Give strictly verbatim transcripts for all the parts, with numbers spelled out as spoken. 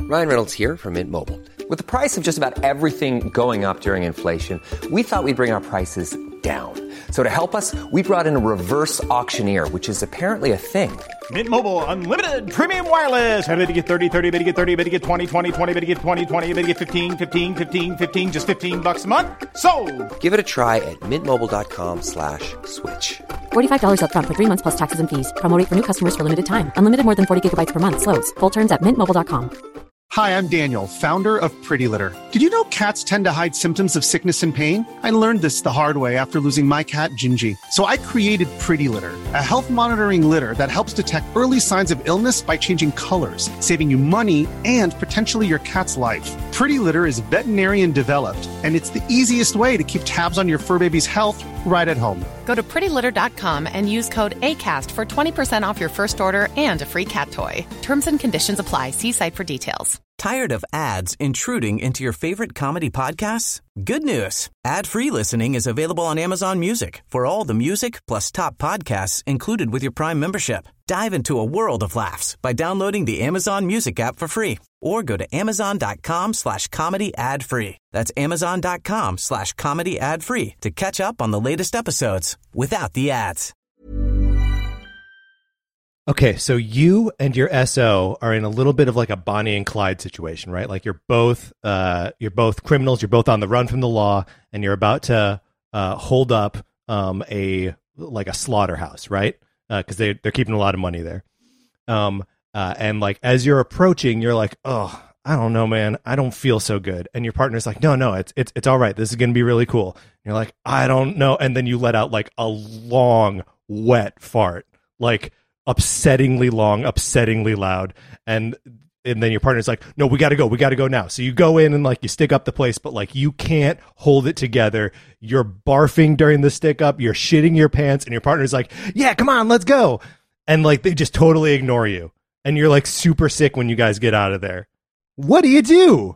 Ryan Reynolds here from Mint Mobile. With the price of just about everything going up during inflation, we thought we'd bring our prices down. So to help us, we brought in a reverse auctioneer, which is apparently a thing. Mint Mobile Unlimited Premium Wireless. How to get thirty, thirty, how to get thirty, how to get twenty, twenty, twenty, how to get twenty, twenty, how to get fifteen, fifteen, fifteen, fifteen, just fifteen bucks a month? Sold! Give it a try at mintmobile.com slash switch. forty-five dollars up front for three months plus taxes and fees. Promo rate for new customers for limited time. Unlimited more than forty gigabytes per month. Slows full terms at mint mobile dot com. Hi, I'm Daniel, founder of Pretty Litter. Did you know cats tend to hide symptoms of sickness and pain? I learned this the hard way after losing my cat, Gingy. So I created Pretty Litter, a health monitoring litter that helps detect early signs of illness by changing colors, saving you money and potentially your cat's life. Pretty Litter is veterinarian developed, and it's the easiest way to keep tabs on your fur baby's health right at home. Go to pretty litter dot com and use code ACAST for twenty percent off your first order and a free cat toy. Terms and conditions apply. See site for details. Tired of ads intruding into your favorite comedy podcasts? Good news. Ad-free listening is available on Amazon Music for all the music plus top podcasts included with your Prime membership. Dive into a world of laughs by downloading the Amazon Music app for free or go to amazon.com slash comedy ad free. That's amazon.com slash comedy ad free to catch up on the latest episodes without the ads. Okay, so you and your S O are in a little bit of like a Bonnie and Clyde situation, right? Like you're both uh, you're both criminals, you're both on the run from the law, and you're about to uh, hold up um, a like a slaughterhouse, right? Because uh, they they're keeping a lot of money there. Um, uh, and like as you're approaching, you're like, oh, I don't know, man, I don't feel so good. And your partner's like, no, no, it's it's it's all right. This is gonna be really cool. And you're like, I don't know. And then you let out like a long, wet fart, like upsettingly long, upsettingly loud, and and then your partner's like, no, we gotta go, we gotta go now. So you go in and like you stick up the place, but like you can't hold it together. You're barfing during the stick up, you're shitting your pants, and your partner's like, yeah, come on, let's go. And like they just totally ignore you, and you're like super sick when you guys get out of there. What do you do?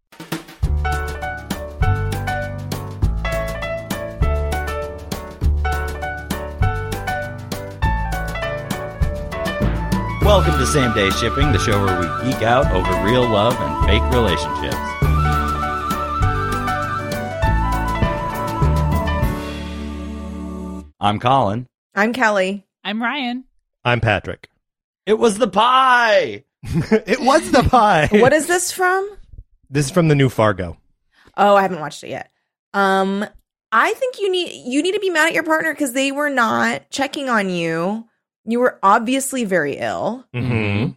Welcome to Same Day Shipping, the show where we geek out over real love and fake relationships. I'm Colin. I'm Kelly. I'm Ryan. I'm Patrick. It was the pie! It was the pie! What is this from? This is from the new Fargo. Oh, I haven't watched it yet. Um, I think you need you need to be mad at your partner because they were not checking on you. You were obviously very ill. Mm-hmm.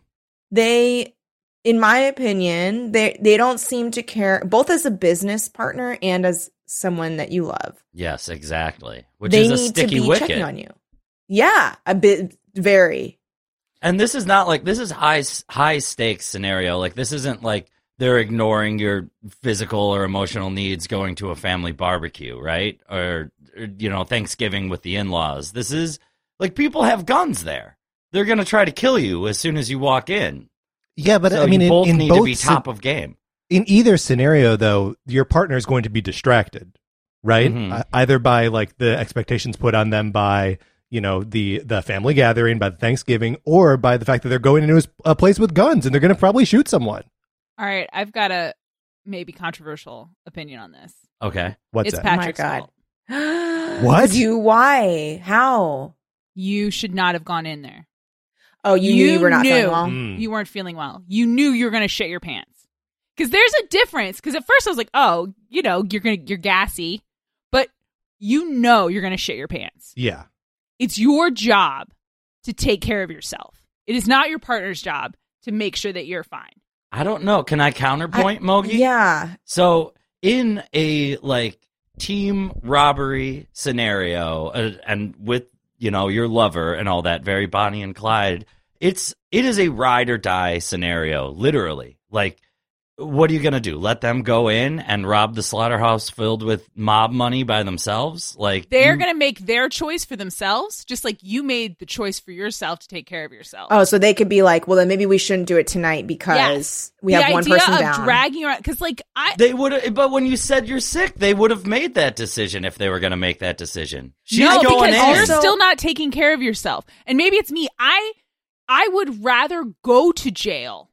They, in my opinion, they they don't seem to care, both as a business partner and as someone that you love. Yes, exactly. Which they is a need sticky to be wicket. checking on you. Yeah, a bit, very. And this is not like, this is high high stakes scenario. Like, this isn't like they're ignoring your physical or emotional needs going to a family barbecue, right? Or, or you know, Thanksgiving with the in-laws. This is like, people have guns there. They're going to try to kill you as soon as you walk in. Yeah, but so I mean, you in, both in need both to be top of game. In either scenario, though, your partner is going to be distracted, right? Mm-hmm. Uh, either by like the expectations put on them by, you know, the the family gathering, by the Thanksgiving, or by the fact that they're going into a place with guns and they're going to probably shoot someone. All right, I've got a maybe controversial opinion on this. Okay, what's it's that? Patrick's Oh my God. fault. What? You? Why? How? You should not have gone in there. Oh, you, knew you were not knew feeling well? Mm. You weren't feeling well. You knew you were going to shit your pants. Because there's a difference. Because at first I was like, oh, you know, you're gonna you're gassy, but you know you're going to shit your pants. Yeah. It's your job to take care of yourself. It is not your partner's job to make sure that you're fine. I don't know. Can I counterpoint, I, Mogi? Yeah. So in a like team robbery scenario, uh, and with you know your lover and all that, very Bonnie and Clyde, it's it is a ride or die scenario, literally. Like, what are you gonna do? Let them go in and rob the slaughterhouse filled with mob money by themselves? Like, they're you... gonna make their choice for themselves, just like you made the choice for yourself to take care of yourself. Oh, so they could be like, well, then maybe we shouldn't do it tonight because yes. we the have one person idea down. of dragging around, because like I, They would have, but when you said you're sick, they would have made that decision if they were going to make that decision. She's no, going because in. you're still not taking care of yourself. And maybe it's me. I, I would rather go to jail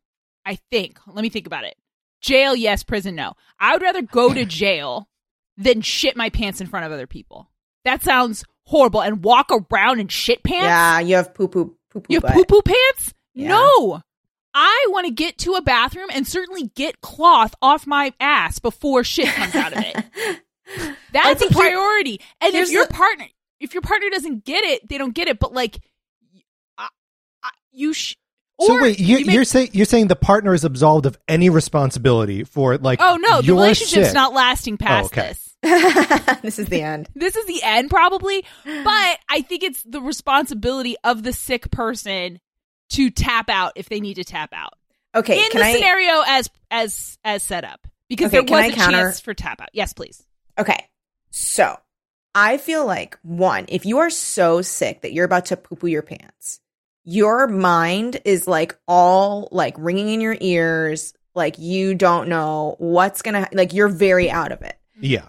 I think. Let me think about it. Jail, yes. Prison, no. I would rather go to jail than shit my pants in front of other people. That sounds horrible. And walk around in shit pants? Yeah, you have poo-poo. Poo-poo you have butt. poo-poo pants? Yeah. No. I want to get to a bathroom and certainly get cloth off my ass before shit comes out of it. That's a priority. And if your the- partner, if your partner doesn't get it, they don't get it. But like, I, I, you sh- So wait, you, you make- you're saying you're saying the partner is absolved of any responsibility for like? Oh no, the your relationship's sick. not lasting past oh, okay. this. This is the end. This is the end, probably. But I think it's the responsibility of the sick person to tap out if they need to tap out. Okay, in can the I, scenario as as as set up, because Okay, there can was I a counter- chance for tap out. Yes, please. Okay, so I feel like, one, if you are so sick that you're about to poo-poo your pants, your mind is like all like ringing in your ears, like you don't know what's gonna, like you're very out of it. Yeah.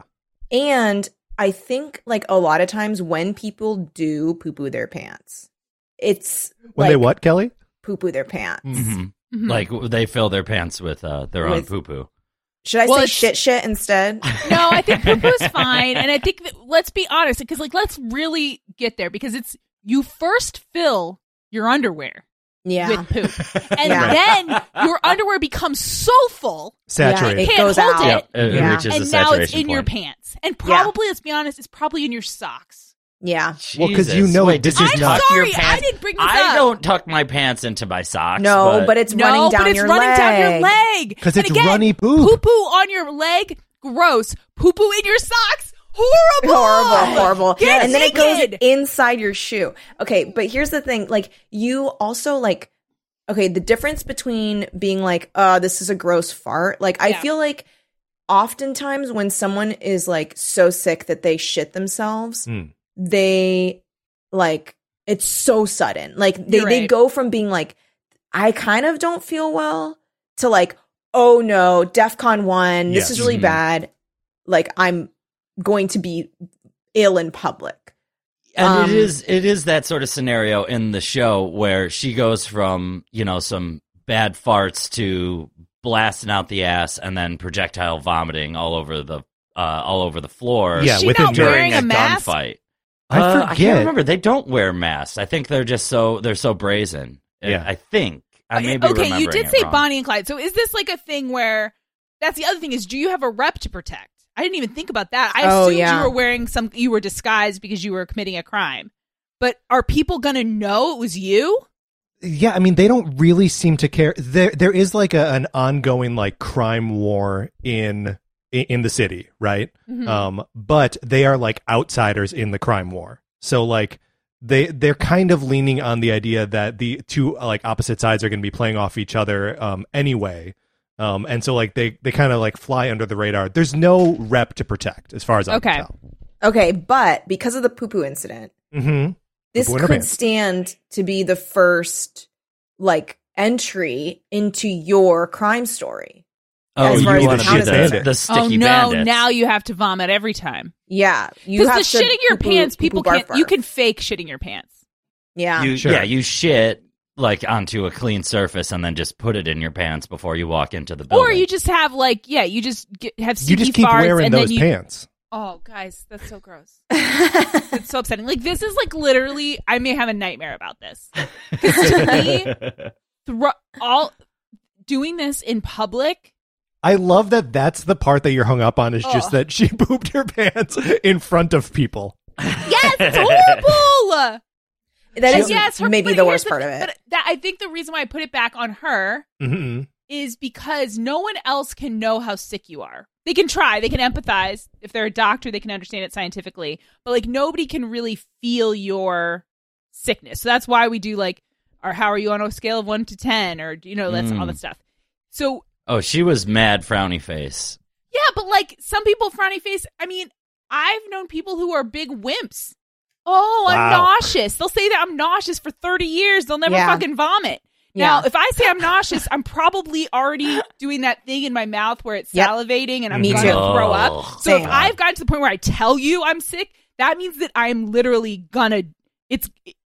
And I think like a lot of times when people do poo-poo their pants, it's When like, they what, Kelly? poo-poo their pants. Mm-hmm. Mm-hmm. Like they fill their pants with uh, their With- own poo poo. Should I Well, say it's- shit shit instead? No, I think poo-poo's fine, and I think that, let's be honest, because like let's really get there, because it's you first fill your underwear Yeah. with poop, and Yeah. then your underwear becomes so full, Saturated. Yeah, it can't goes hold out. it, Yep, it Yeah. reaches and the now it's saturation in your point. pants, and probably, let's be honest, it's probably in your socks. Yeah. Well, 'cause you Jesus. know Wait, it- did this you is I'm not- tuck your sorry, I pants? didn't bring this I up. don't tuck my pants into my socks. No, but, but it's No, running down but it's your running leg. down your leg. 'Cause And it's again, runny poop. Poo-poo on your leg, gross. Poo-poo in your socks, horrible. Horrible, horrible. Get and then it naked. goes inside your shoe. Okay, but here's the thing. Like, you also, like, okay, the difference between being like, uh, this is a gross fart. Like, I Yeah. feel like oftentimes when someone is, like, so sick that they shit themselves, Mm. they, like, it's so sudden. Like, they, You're they right. go from being like, I kind of don't feel well to, like, oh no, DEFCON one, this Yes. is really Mhm. bad. Like, I'm going to be ill in public. And Um, it is it is that sort of scenario in the show where she goes from, you know, some bad farts to blasting out the ass and then projectile vomiting all over the uh, all over the floor. Yeah, Is she within not during wearing a a mask? gunfight. I Uh, I forget. can't remember. They don't wear masks. I think they're just so they're so brazen. Yeah. I think. I may be Okay, you remembering did it say wrong. Bonnie and Clyde. So is this like a thing where that's the other thing is do you have a rep to protect? I didn't even think about that. I Oh, assumed yeah. you were wearing some you were disguised because you were committing a crime. But are people going to know it was you? Yeah, I mean, they don't really seem to care. There, there is like a, an ongoing like crime war in in, in the city, right? Mhm. Um, but they are like outsiders in the crime war. So like they they're kind of leaning on the idea that the two like opposite sides are going to be playing off each other um, anyway. Um, and so like they they kind of like fly under the radar. There's no rep to protect, as far as I Okay. can tell. Okay, but because of the poo-poo incident, Mm-hmm. this Poo-poo in her could pants. stand to be the first, like, entry into your crime story. Oh, as you far as want the to be town is the, concerned. the sticky Oh no! bandits. Now you have to vomit every time Yeah, you have because the to shitting your poo-poo- pants. People poo-poo can't. barf You barf. can fake shitting your pants. Yeah, You, Sure. Yeah, you shit like onto a clean surface and then just put it in your pants before you walk into the building. Or you just have like yeah, you just get, have You stinky just keep farts wearing and those then you, pants. Oh, guys, that's so gross. It's so upsetting. Like this is like literally, I may have a nightmare about this. 'Cause to me, thro- all doing this in public. I love that that's the part that you're hung up on is just Ugh. that she pooped her pants in front of people. Yes, it's horrible. that is yes, her, maybe but the here's worst part of it. But that I think the reason why I put it back on her Mm-hmm. is because no one else can know how sick you are. They can try, they can empathize. If they're a doctor, they can understand it scientifically. But like nobody can really feel your sickness. So that's why we do like, or how are you on a scale of one to ten, or you know, that's Mm. all that stuff. So Oh, she was mad frowny face. yeah, but like some people frowny face. I mean, I've known people who are big wimps. Oh, I'm Wow. nauseous. They'll say that I'm nauseous for thirty years. They'll never Yeah. fucking vomit. Yeah. Now, if I say I'm nauseous, I'm probably already doing that thing in my mouth where it's Yep. salivating and I'm Me going too. to throw Oh. up. So if Same. I've gotten to the point where I tell you I'm sick, that means that I'm literally gonna. It's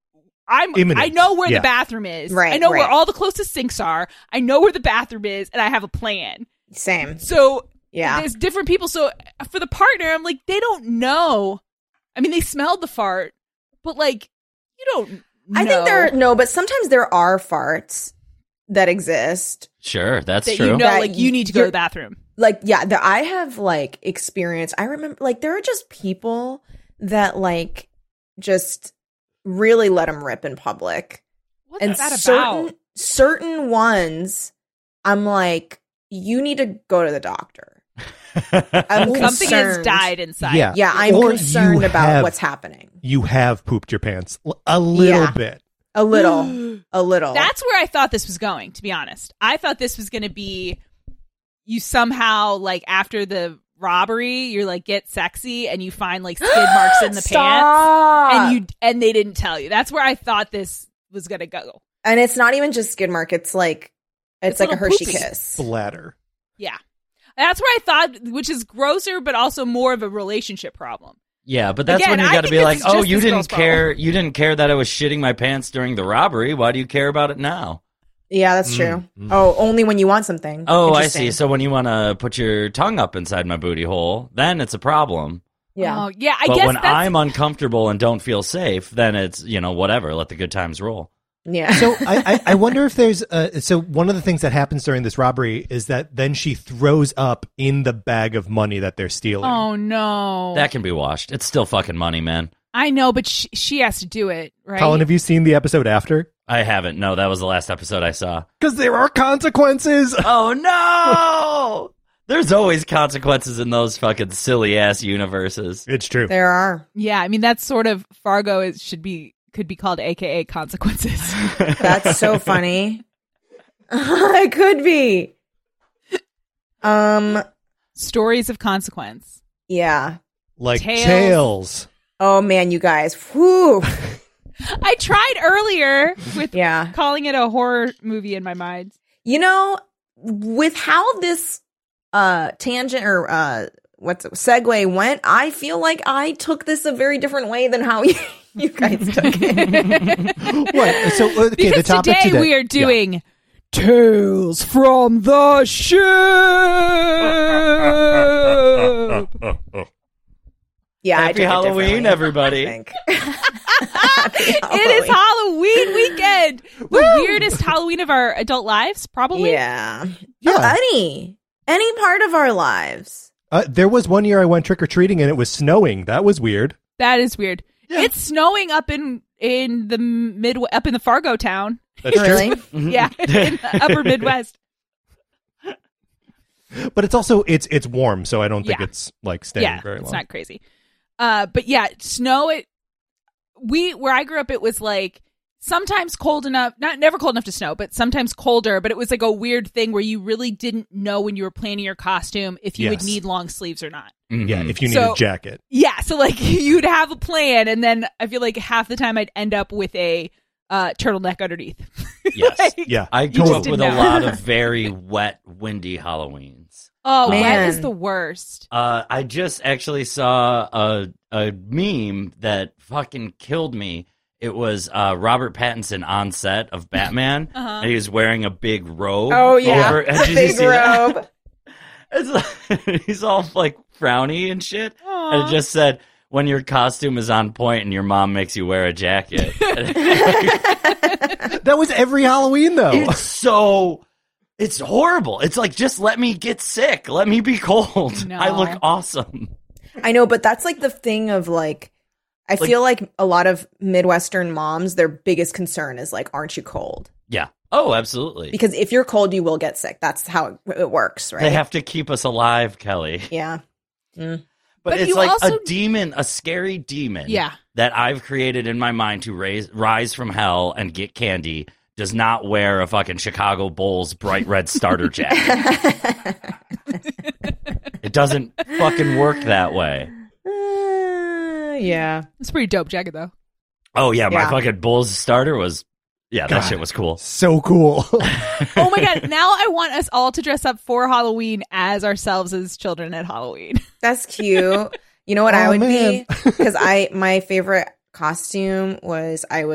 I'm Imminent. I know where Yeah. the bathroom is. Right, I know right. where all the closest sinks are. I know where the bathroom is, and I have a plan. Same. So Yeah. there's different people. So for the partner, I'm like, they don't know. I mean, they smelled the fart, but like, you don't know. I think there no, but sometimes there are farts that exist. Sure, that's that true. you know, That like you need to go to you're- the bathroom. Like, yeah, that I have like experienced. I remember, like, there are just people that like just really let them rip in public, What's and that certain about? certain ones, I'm like, you need to go to the doctor. I'm Something has concerned. died inside. Yeah. Yeah, I'm Or concerned you about have- what's happening. You have pooped your pants L- a little Yeah. bit. A little, a little. That's where I thought this was going, to be honest. I thought this was going to be you somehow, like, after the robbery, you're like, get sexy and you find like skid marks in the Stop. pants and you and they didn't tell you. That's where I thought this was going to go. And it's not even just skid mark. It's like it's, It's like a little Hershey poopy. kiss. Splatter. Yeah. That's where I thought, which is grosser, but also more of a relationship problem. Yeah, but that's Again, when you I got to think be like, this is oh, just you this didn't girl's care. You didn't care that I was shitting my pants during the robbery. Why do you care about it now? Yeah, that's true. Oh, only when you want something. Oh, I Interesting. see. So when you want to put your tongue up inside my booty hole, then it's a problem. Yeah. Oh, yeah. I but guess when that's, I'm uncomfortable and don't feel safe, then it's, you know, whatever. Let the good times roll. Yeah. So I, I, I wonder if there's uh, so one of the things that happens during this robbery is that then she throws up in the bag of money that they're stealing. oh no. That can be washed. It's still fucking money, man. I know, but she, she has to do it, right? Colin, have you seen the episode after? I haven't. No, that was the last episode I saw. Because there are consequences. Oh, no! There's always consequences in those fucking silly ass universes. It's true. There are. Yeah, I mean that's sort of Fargo is should be could be called A K A consequences. That's so funny. It could be. Um. Stories of consequence. Yeah. Like Tails. tails. Oh man, you guys. Whew. I tried earlier with Yeah. calling it a horror movie in my mind. You know, with how this uh tangent or uh what's it, segue went, I feel like I took this a very different way than how you, you guys took it. What? So okay, Because the topic today, today we are doing Tales from the Ship. Yeah, I Happy took it Halloween, differently, everybody. I think. It is Halloween weekend. The weirdest Halloween of our adult lives, probably. Yeah. Yeah. Oh, any. Any part of our lives. Uh, there was one year I went trick or treating and it was snowing. That was weird. That is weird. It's snowing up in in the mid up in the Fargo town. That's Really? true. Yeah, in the upper Midwest. But it's also it's it's warm, so I don't think Yeah. it's like staying Yeah, very long. it's not crazy. Uh, but yeah, snow. It we where I grew up, it was like sometimes cold enough, not never cold enough to snow, but sometimes colder. But it was like a weird thing where you really didn't know when you were planning your costume if you would Yes. need long sleeves or not. Yeah, if you need So- a jacket. Yeah, so like you'd have a plan, and then I feel like half the time I'd end up with a uh, turtleneck underneath. Yes. Like, Yeah. I grew just up didn't with a know. lot of very wet, windy Halloweens. Oh, Man. wet is the worst. Uh, I just actually saw a a meme that fucking killed me. It was uh, Robert Pattinson on set of Batman, Uh-huh. and he was wearing a big robe. Oh, yeah. over- and A did you big see that? robe. It's like, he's all like frowny and shit, and it just said, "When your costume is on point and your mom makes you wear a jacket." That was every Halloween though. It's so, it's horrible. It's like, just let me get sick. Let me be cold. No. I look awesome. I know, but that's like the thing of like, I Like- feel like a lot of Midwestern moms, their biggest concern is like, aren't you cold? Yeah. Oh, absolutely. Because if you're cold, you will get sick. That's how it, it works, right? They have to keep us alive, Kelly. Yeah. Mm. But, But it's you like also- a demon, a scary demon Yeah. that I've created in my mind to raise, rise from hell and get candy does not wear a fucking Chicago Bulls bright red starter jacket. It doesn't fucking work that way. Uh, yeah. It's a pretty dope jacket, though. Oh, yeah, my Yeah. fucking Bulls starter was, yeah, that God. shit was cool. So cool. Oh my god! Now I want us all to dress up for Halloween as ourselves as children at Halloween. That's cute. You know what I Oh, would man. be? Because I, my favorite costume was I was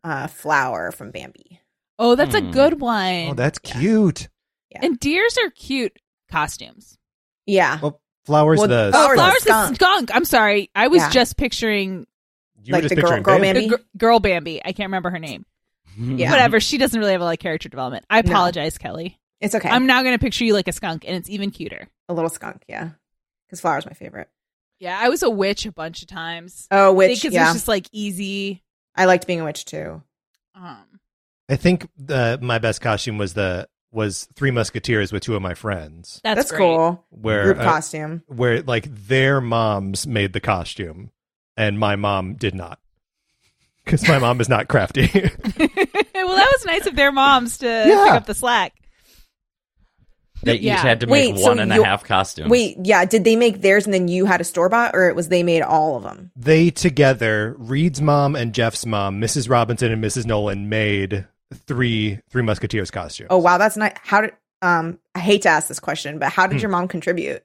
uh, Flower from Bambi. Oh, that's Hmm. a good one. Oh, that's cute. Yeah. And deers are cute costumes. Yeah. Well, Flower's Well, the. Flower's Oh, Flower's a skunk. the skunk. I'm sorry. I was Yeah. just picturing you like were just the girl- picturing girl Bambi. Bambi? the gr- girl Bambi. I can't remember her name. Yeah. Whatever. She doesn't really have a like character development. I No. apologize, Kelly. It's okay. I'm now going to picture you like a skunk, and it's even cuter. a little skunk, yeah. Because Flower's my favorite. Yeah, I was a witch a bunch of times. Oh, witch, Because yeah. it's just like easy. I liked being a witch too. Um, I think the my best costume was the was Three Musketeers with two of my friends. that's That's great. cool. Where Group uh, costume. where like their moms made the costume and my mom did not. Because my mom is not crafty. Well, that was nice of their moms to Yeah. pick up the slack. They each Yeah. had to Wait, make so one and a you- half costumes. Wait, yeah. Did they make theirs and then you had a store bought, or it was they made all of them? They together, Reed's mom and Jeff's mom, Missus Robinson and Missus Nolan, made three Three Musketeers costumes. Oh wow, that's not how did. Um, I hate to ask this question, but how did Hmm. your mom contribute?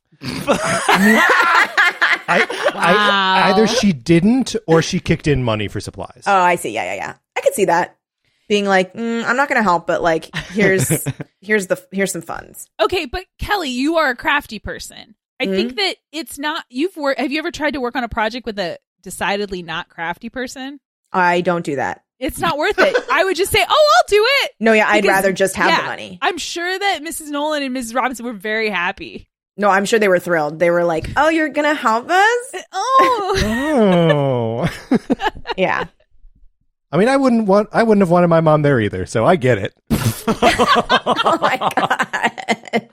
I, Wow. I, either she didn't or she kicked in money for supplies. Oh, I see. Yeah, yeah, yeah. I could see that being like, mm, I'm not going to help, but like, here's here's the here's some funds. Okay, but Kelly, you are a crafty person. I Mhm. think that it's not. You've worked. Have you ever tried to work on a project with a decidedly not crafty person? I don't do that. It's not worth it. I would just say, "Oh, I'll do it." No, yeah, I'd Because- rather just have yeah, the money. I'm sure that Missus Nolan and Missus Robinson were very happy. No, I'm sure they were thrilled. They were like, "Oh, you're gonna help us?" Oh, Oh. Yeah. I mean, I wouldn't want. I wouldn't have wanted my mom there either. So I get it. Oh my god.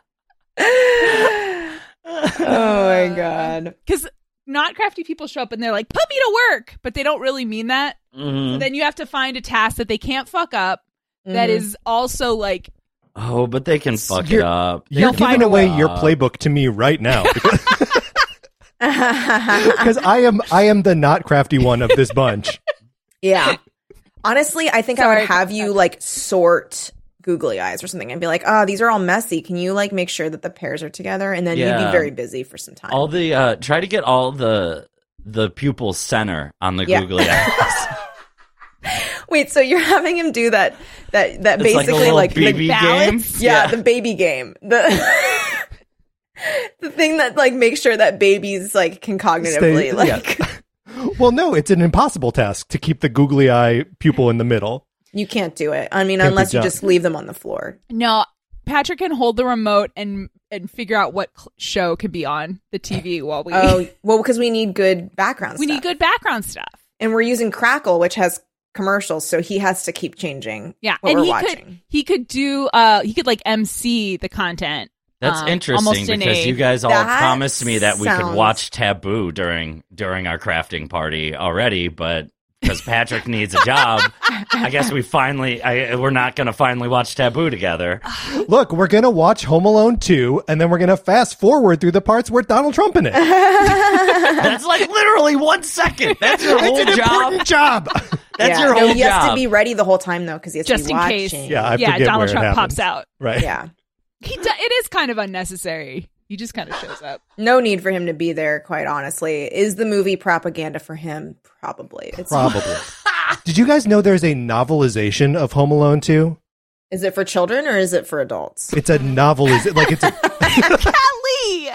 Oh my god. because not crafty people show up and they're like, "Put me to work," but they don't really mean that. Mhm. So then you have to find a task that they can't fuck up. That Mhm. is also like, Oh, but they can fuck it You're- up. You're They'll giving find a away way. your playbook to me right now because I am. I am the not crafty one of this bunch. Yeah. Honestly, I think I Sorry. would have you like sort googly eyes or something and be like, "Oh, these are all messy. Can you like make sure that the pairs are together?" And then you'd Yeah. be very busy for some time. All the uh try to get all the the pupil center on the Yeah. googly eyes. Wait, so you're having him do that that that It's like a basically little like, B B the game. balance? yeah, Yeah. the baby game. The the thing that like makes sure that babies like can cognitively Stay- like yeah. Well, no, it's an impossible task to keep the googly eye pupil in the middle. you can't do it. I mean, Can't be unless you done. just leave them on the floor. no. Patrick can hold the remote and and figure out what cl- show can be on the T V while we Oh, well, because we need good background we stuff. need good background stuff. And we're using Crackle, which has commercials, so he has to keep changing Yeah, what and we're he watching. could he could do uh he could like M C the content. That's um, interesting almost in because a- you guys all That promised me that we could sounds- watch Taboo during during our crafting party already, but because Patrick needs a job, I guess we finally I, we're not going to finally watch Taboo together. Look, we're gonna watch Home Alone two, and then we're gonna fast forward through the parts where Donald Trump in it. That's like literally one second. That's your whole It's an job. important job. That's yeah. your no, whole he has job. to be ready the whole time though, because he has Just to be in watching. case. Yeah, I yeah, forget Donald where it Trump pops happens. out. Right. Yeah. He do- it is kind of unnecessary. He just kind of shows up. No need for him to be there, quite honestly. Is the movie propaganda for him? Probably. It's Probably. Did you guys know there's a novelization of Home Alone two? Is it for children or is it for adults? It's a novelization. Like it's a, Kelly!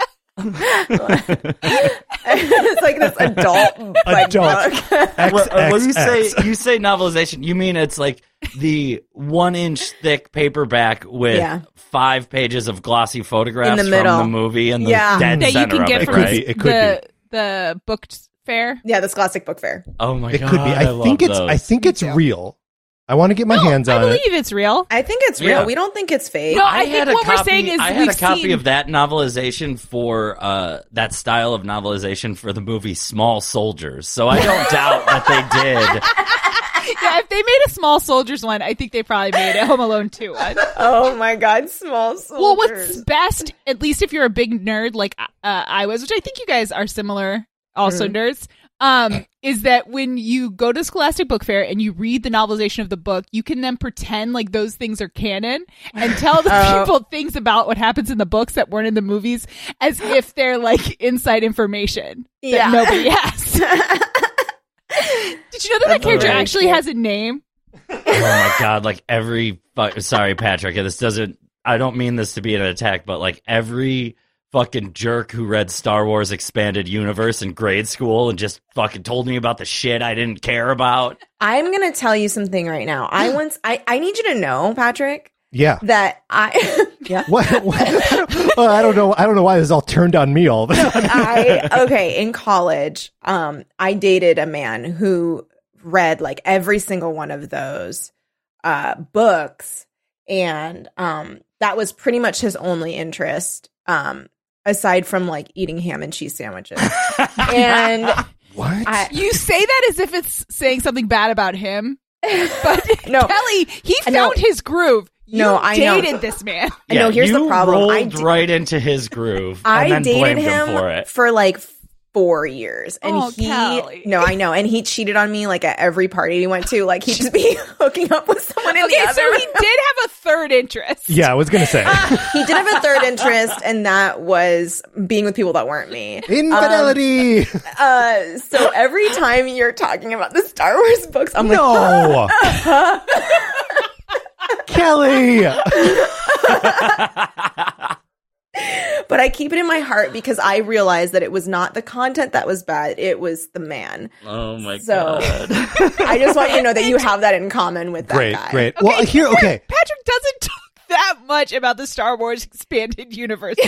It's like this adult like, Adult. book. Well, uh, when you X X say you say novelization, you mean it's like the one inch thick paperback with Yeah. five pages of glossy photographs In the middle. from the movie and the Yeah. dead That you center can of get it, from right? It could the, the book fair. Yeah, the Scholastic Book Fair. Oh my it god, could be. I, love think it's. those. I think it's real. I want to get my No, hands I on believe it. it's real. I think it's real. Yeah. We don't think it's fake. No, I, I had think a what we're copy, saying is I had we've a copy seen- of that novelization for uh, that style of novelization for the movie Small Soldiers. So I don't doubt that they did. Yeah, if they made a Small Soldiers one, I think they probably made a Home Alone two one. Oh my god, small soldiers. Well, what's best, at least if you're a big nerd like uh, I was, which I think you guys are similar, also Mm-hmm. nerds, um, is that when you go to Scholastic Book Fair and you read the novelization of the book, you can then pretend like those things are canon and tell the Oh. people things about what happens in the books that weren't in the movies as if they're like inside information that Yeah. nobody has. Did you know that that That's character very actually cute. has a name? Oh my god! Like every fu- sorry, Patrick. This doesn't. I don't mean this to be an attack, but like every fucking jerk who read Star Wars Expanded Universe in grade school and just fucking told me about the shit I didn't care about. I'm gonna tell you something right now. I once. I I need you to know, Patrick. Yeah. That I. Yeah. What? what I, don't, well, I don't know. I don't know why this all turned on me all of a sudden. I okay. In college, um, I dated a man who read like every single one of those uh books, and um, that was pretty much his only interest. Um, aside from like eating ham and cheese sandwiches. And what? I, you say that as if it's saying something bad about him. But no, Kelly, he found no, his groove. You no, I dated know. this man. Yeah, no, here's you the problem. Rolled I d- right into his groove. I and then dated blamed him, him for it for like four years, and oh, he Kelly. no, I know, and he cheated on me like at every party he went to. Like he'd just be hooking up with someone in okay, the other so room. he did have a third interest. Yeah, I was gonna say he did have a third interest, and that was being with people that weren't me. Infidelity. Um, uh, so every time you're talking about the Star Wars books, I'm like, no, Kelly. But I keep it in my heart because I realized that it was not the content that was bad; it was the man. Oh my so, god! I just want you to know that you have that in common with that Great, guy. great. Okay, Well, here, okay. Patrick doesn't talk that much about the Star Wars Expanded Universe.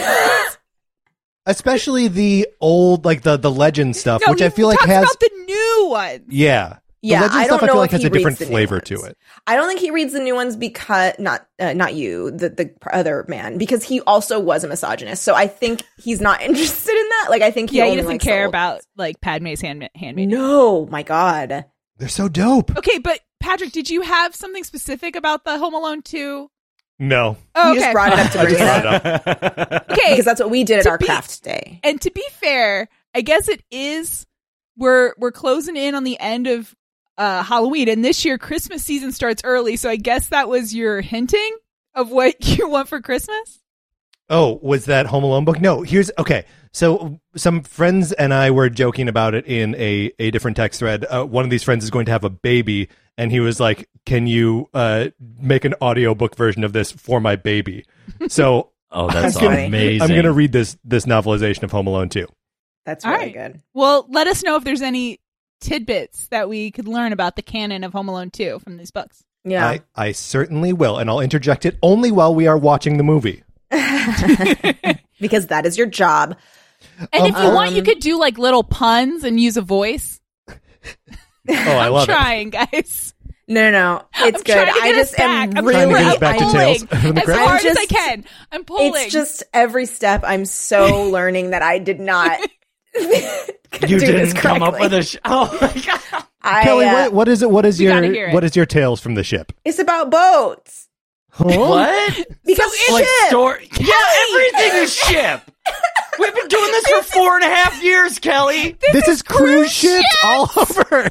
Especially the old, like the the legend stuff, No, which he I feel like talks has about the new ones. yeah. The Yeah, legend I stuff don't I feel know like if has he a different reads the new flavor ones. to it. I don't think he reads the new ones because not uh, not you, the the other man, because he also was a misogynist. So I think he's not interested in that. Like I think he Yeah, he only doesn't likes care the old about ones. like Padme's hand handmaid. No, my God. They're so dope. Okay, but Patrick, did you have something specific about the Home Alone two? No. Oh, You okay. just brought it up to I bring just it brought up it up. Okay, because that's what we did at to our be- craft day. And to be fair, I guess it is we're we're closing in on the end of uh, Halloween, and this year Christmas season starts early. So I guess that was your hinting of what you want for Christmas. Oh, was that Home Alone book? No, here's okay. So some friends and I were joking about it in a, a different text thread. Uh, one of these friends is going to have a baby, and he was like, "Can you uh, make an audiobook version of this for my baby?" So Oh, that's That's funny. amazing. I'm going to read this this novelization of Home Alone two. That's All really right. good. Well, let us know if there's any tidbits that we could learn about the canon of Home Alone two from these books. Yeah. I, I certainly will, and I'll interject it only while we are watching the movie. Because that is your job. And if you Um, want, you could do like little puns and use a voice. Oh, I I'm love trying, guys. No, no, no. It's I'm good. trying to get I us just back. am I'm really. Trying to get us back to I'm Tales pulling from the as Crypt. hard I'm as I just- can. I'm pulling. It's just every step. I'm so learning that I did not. You do didn't this come up correctly. with a. Sh- oh my god! I, Kelly, uh, what, what is it? What is we gotta hear your it. what is your tales from the ship? It's about boats. What? Because Like ship. story? Yeah, everything is ship. We've been doing this for four and a half years, Kelly. This, is cruise ships all over.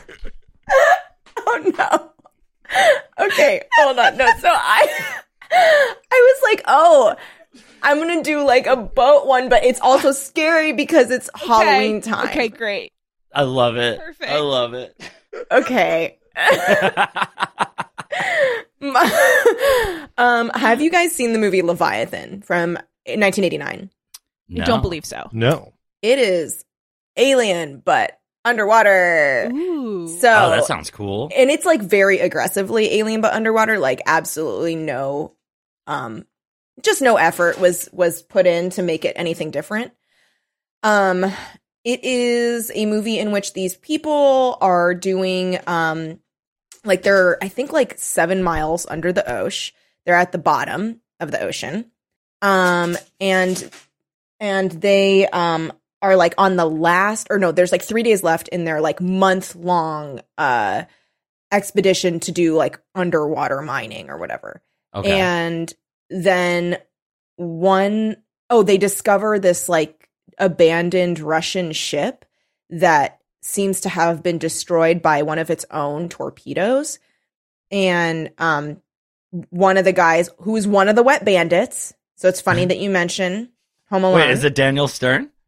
Oh no. Okay, hold on. No, so I I was like, oh, I'm gonna do like a boat one, but it's also scary because it's Halloween okay. time. Okay, great. I love it. Perfect. I love it. Okay. um, have you guys seen the movie Leviathan from nineteen eighty-nine? I don't believe so. No. It is Alien, but underwater. Ooh. So Oh, that sounds cool. and it's like very aggressively Alien but underwater, like absolutely no um just no effort was was put in to make it anything different. Um it is a movie in which these people are doing um like they're I think like seven miles under the ocean. They're at the bottom of the ocean. Um and and they um are like on the last or no, there's like three days left in their like month long uh expedition to do like underwater mining or whatever. Okay. And then one oh they discover this like abandoned Russian ship that seems to have been destroyed by one of its own torpedoes. And um one of the guys who's one of the wet bandits. So it's funny that you mention Home Alone. Wait, is it Daniel Stern?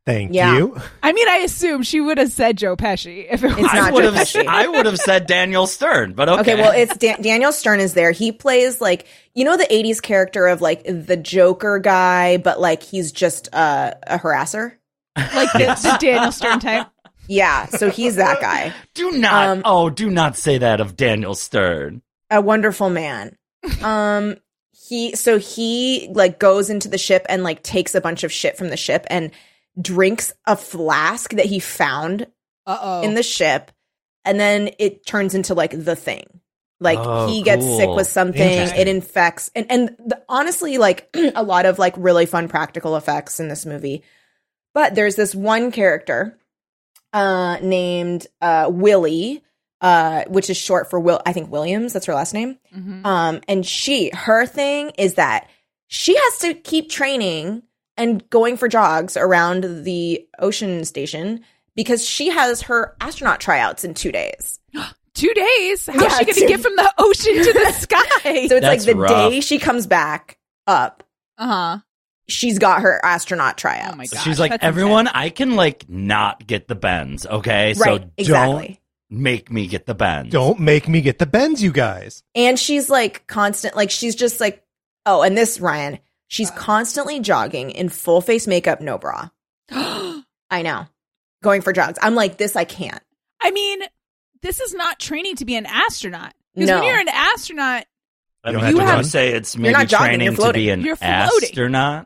Thank Yeah. you. I mean, I assume she would have said Joe Pesci if it was. It's I not would Joe have. Pesci. I would have said Daniel Stern, but okay. Okay, well, it's Dan- Daniel Stern is there. He plays like, you know, the eighties character of like the Joker guy, but like he's just uh, a harasser. like the, the Daniel Stern type. Yeah, so he's that guy. do not. Um, oh, do not say that of Daniel Stern. A wonderful man. Um, he so he like goes into the ship and like takes a bunch of shit from the ship and drinks a flask that he found Uh-oh. in the ship, and then it turns into like the thing. Like Oh, he gets cool. sick with something, Interesting. it infects, and and the, honestly, like a lot of like really fun practical effects in this movie. But there's this one character uh, named uh, Willie, uh, which is short for Will. I think Williams. That's her last name. Mhm. Um, and she, her thing is that she has to keep training and going for jogs around the ocean station because she has her astronaut tryouts in two days. Two days? How's Yeah, she going to two- get from the ocean to the sky? So it's That's like the rough. day she comes back up, uh huh. she's got her astronaut tryouts. Oh my gosh. She's like, that's everyone, intense. I can like not get the bends, okay? So Right, exactly. don't make me get the bends. Don't make me get the bends, you guys. And she's like constant, like she's just like, oh, and this, Ryan, she's constantly jogging in full face makeup, no bra. I know. Going for jogs. I'm like, this I can't. I mean, this is not training to be an astronaut. Because No. when you're an astronaut, I You mean, don't have you to have run. to say it's You're maybe not jogging, training you're to be floating. an You're floating. astronaut.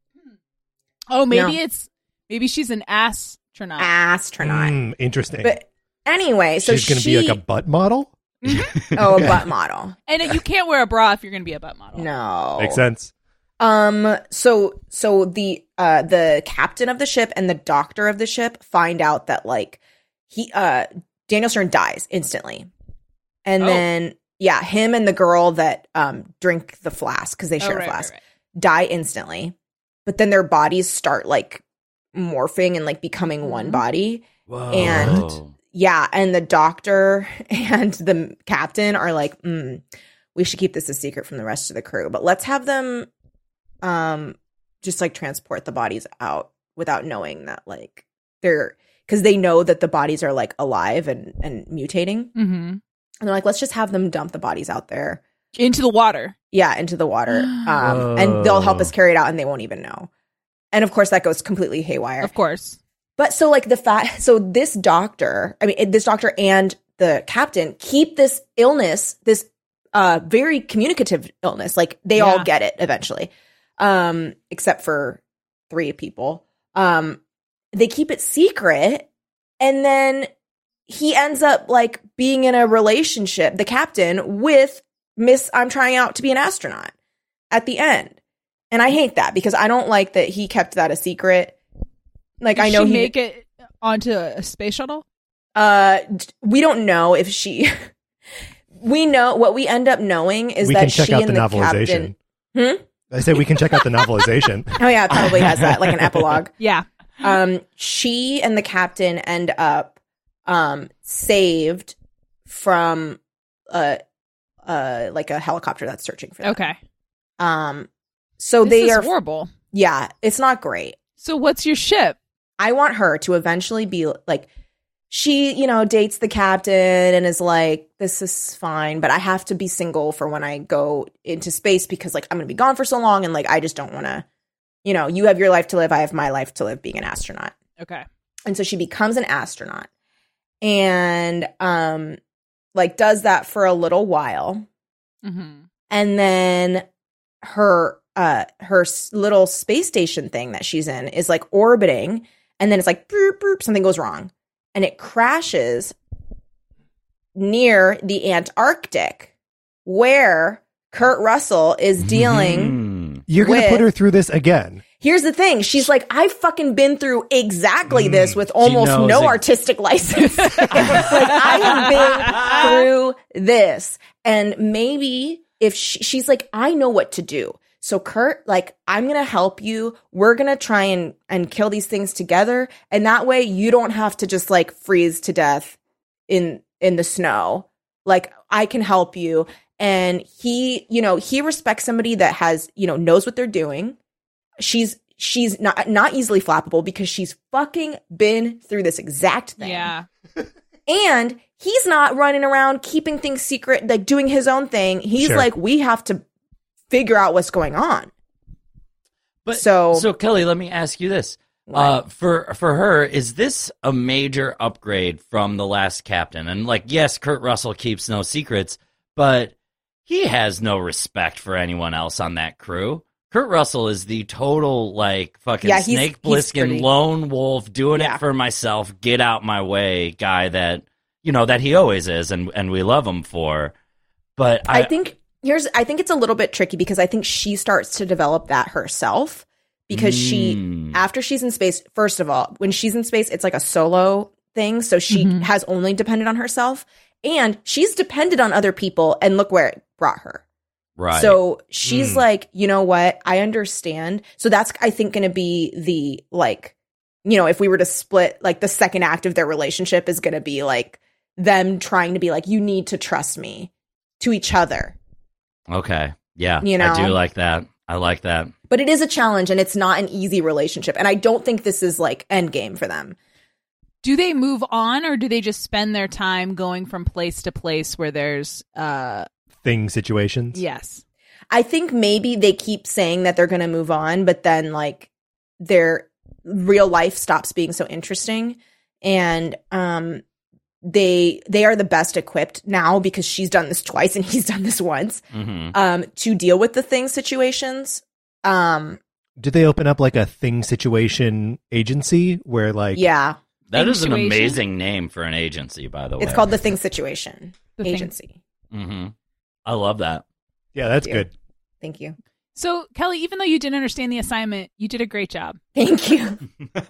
oh, maybe No. it's maybe she's an astronaut. Astronaut. Mm, interesting. But anyway, so She's going to she, be like a butt model? oh, a butt model. And you can't wear a bra if you're going to be a butt model. No. Makes sense. Um. So so the uh the captain of the ship and the doctor of the ship find out that like he uh Daniel Stern dies instantly, and Oh. then yeah, him and the girl that um drink the flask because they Oh, share right, a flask right, die instantly, but then their bodies start like morphing and like becoming one Mhm. body. Whoa. And- Yeah, and the doctor and the captain are like, mm, we should keep this a secret from the rest of the crew, but let's have them um just like transport the bodies out without knowing that like they're because they know that the bodies are like alive and and mutating. Mm-hmm. And they're like, let's just have them dump the bodies out there. Into the water. Yeah, into the water. Um and they'll help us carry it out and they won't even know. And of course that goes completely haywire. Of course. But so like the fact, so this doctor, I mean, it- this doctor and the captain keep this illness, this uh, very communicative illness. Like they all Yeah. get it eventually, um, except for three people. Um, they keep it secret. And then he ends up like being in a relationship, the captain, with Miss I'm trying out to be an astronaut at the end. And I hate that because I don't like that he kept that a secret. Like Did I know she he make it onto a space shuttle? uh d- we don't know if she we know what we end up knowing is we that can check she out and the the novelization. captain hmm? I say we can check out the novelization. Oh yeah, it probably has that like an epilogue. Yeah. Um she and the captain end up um saved from uh uh like a helicopter that's searching for them. Okay. Um so This they is are horrible. yeah, it's not great. So what's your ship? I want her to eventually be like, she, you know, dates the captain and is like, this is fine, but I have to be single for when I go into space because, like, I'm going to be gone for so long. And, like, I just don't want to, you know, you have your life to live. I have my life to live being an astronaut. Okay. And so she becomes an astronaut and, um, like, does that for a little while. Mm-hmm. And then her, uh, her s- little space station thing that she's in is, like, orbiting. And then it's like, boop, boop, something goes wrong. And it crashes near the Antarctic where Kurt Russell is dealing. Mm. You're going to With- put her through this again. Here's the thing. She's like, I've fucking been through exactly Mm. this with almost knows no ex- artistic license. like, I have been through this. And maybe if she, she's like, I know what to do. So Kurt, like, I'm going to help you. We're going to try and, and kill these things together. And that way you don't have to just like freeze to death in, in the snow. Like, I can help you. And he, you know, he respects somebody that has, you know, knows what they're doing. She's, she's not not easily flappable because she's fucking been through this exact thing. Yeah. And he's not running around keeping things secret, like doing his own thing. He's Sure. like, we have to figure out what's going on. But So- so Kelly, let me ask you this: uh, for for her, is this a major upgrade from the last captain? And like, yes, Kurt Russell keeps no secrets, but he has no respect for anyone else on that crew. Kurt Russell is the total like fucking Yeah, he's- Snake he's Plissken pretty- lone wolf, doing Yeah. it for myself, get out my way guy that you know that he always is, and and we love him for. But I, I think here's I think it's a little bit tricky because I think she starts to develop that herself because Mm. she after she's in space, first of all, when she's in space, it's like a solo thing. So she Mhm. has only depended on herself and she's depended on other people and look where it brought her. right. So she's Mm. like, you know what? I understand. So that's, I think, going to be the, like, you know, if we were to split, like, the second act of their relationship is going to be, like, them trying to be like, you need to trust me to each other. Okay. Yeah. You I do know? like that. I like that. But it is a challenge and it's not an easy relationship. And I don't think this is, like, endgame for them. Do they move on or do they just spend their time going from place to place where there's uh Thing situations. yes. I think maybe they keep saying that they're going to move on, but then, like, their real life stops being so interesting. And, um, they they are the best equipped now because she's done this twice and he's done this once Mm-hmm. um to deal with the thing situations. Um Did they open up like a thing situation agency where like yeah, That Thing is an situation? amazing name for an agency, by the way. it's called the thing situation The Thing- agency. Mm-hmm. I love that. yeah, that's Thank you. good. Thank you. So Kelly, even though you didn't understand the assignment, you did a great job. Thank you.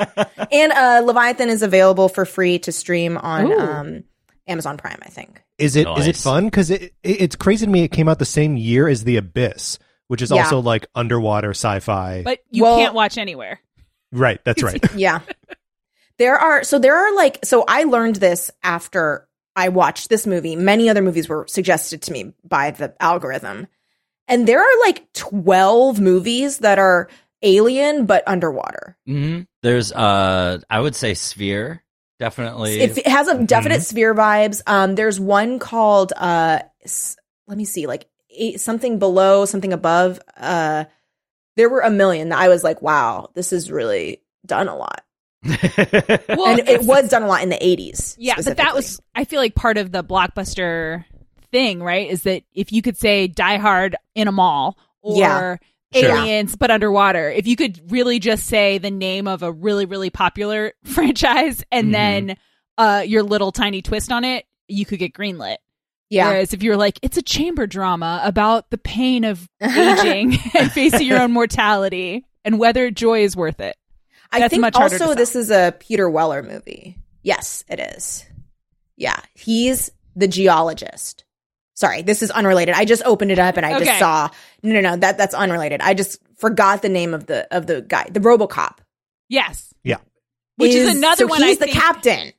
And uh Leviathan is available for free to stream on Ooh. um Amazon Prime, I think. Is it is it Nice. fun? Because it, it it's crazy to me. It came out the same year as The Abyss, which is Yeah. also like underwater sci-fi. But you Well- can't watch anywhere. right, that's right. Yeah. There are, so there are like, so I learned this after I watched this movie. Many other movies were suggested to me by the algorithm. And there are like twelve movies that are alien but underwater. Mm-hmm. There's, uh, I would say, Sphere. Definitely. It, it has a definite Mhm. sphere vibes. Um, there's one called, uh, s- let me see, like eight, something below, something above. Uh, there were a million that I was like, wow, this is really done a lot. Well, And it was done a lot in the eighties. yeah, but that was, I feel like, part of the Blockbuster thing, right? Is that if you could say Die Hard in a mall or Yeah. Sure. Aliens but underwater, if you could really just say the name of a really, really popular franchise and Mhm. then uh, your little tiny twist on it, you could get greenlit. Yeah. Whereas if you're like, it's a chamber drama about the pain of aging and facing your own mortality and whether joy is worth it. I That's think much harder to also sell. this is a Peter Weller movie. Yes, it is. Yeah, he's the geologist. Sorry, this is unrelated. I just opened it up and I Okay. just saw. No, no, no. That that's unrelated. I just forgot the name of the of the guy, the RoboCop. Yes. Yeah. Which is another so one He's I the think- captain.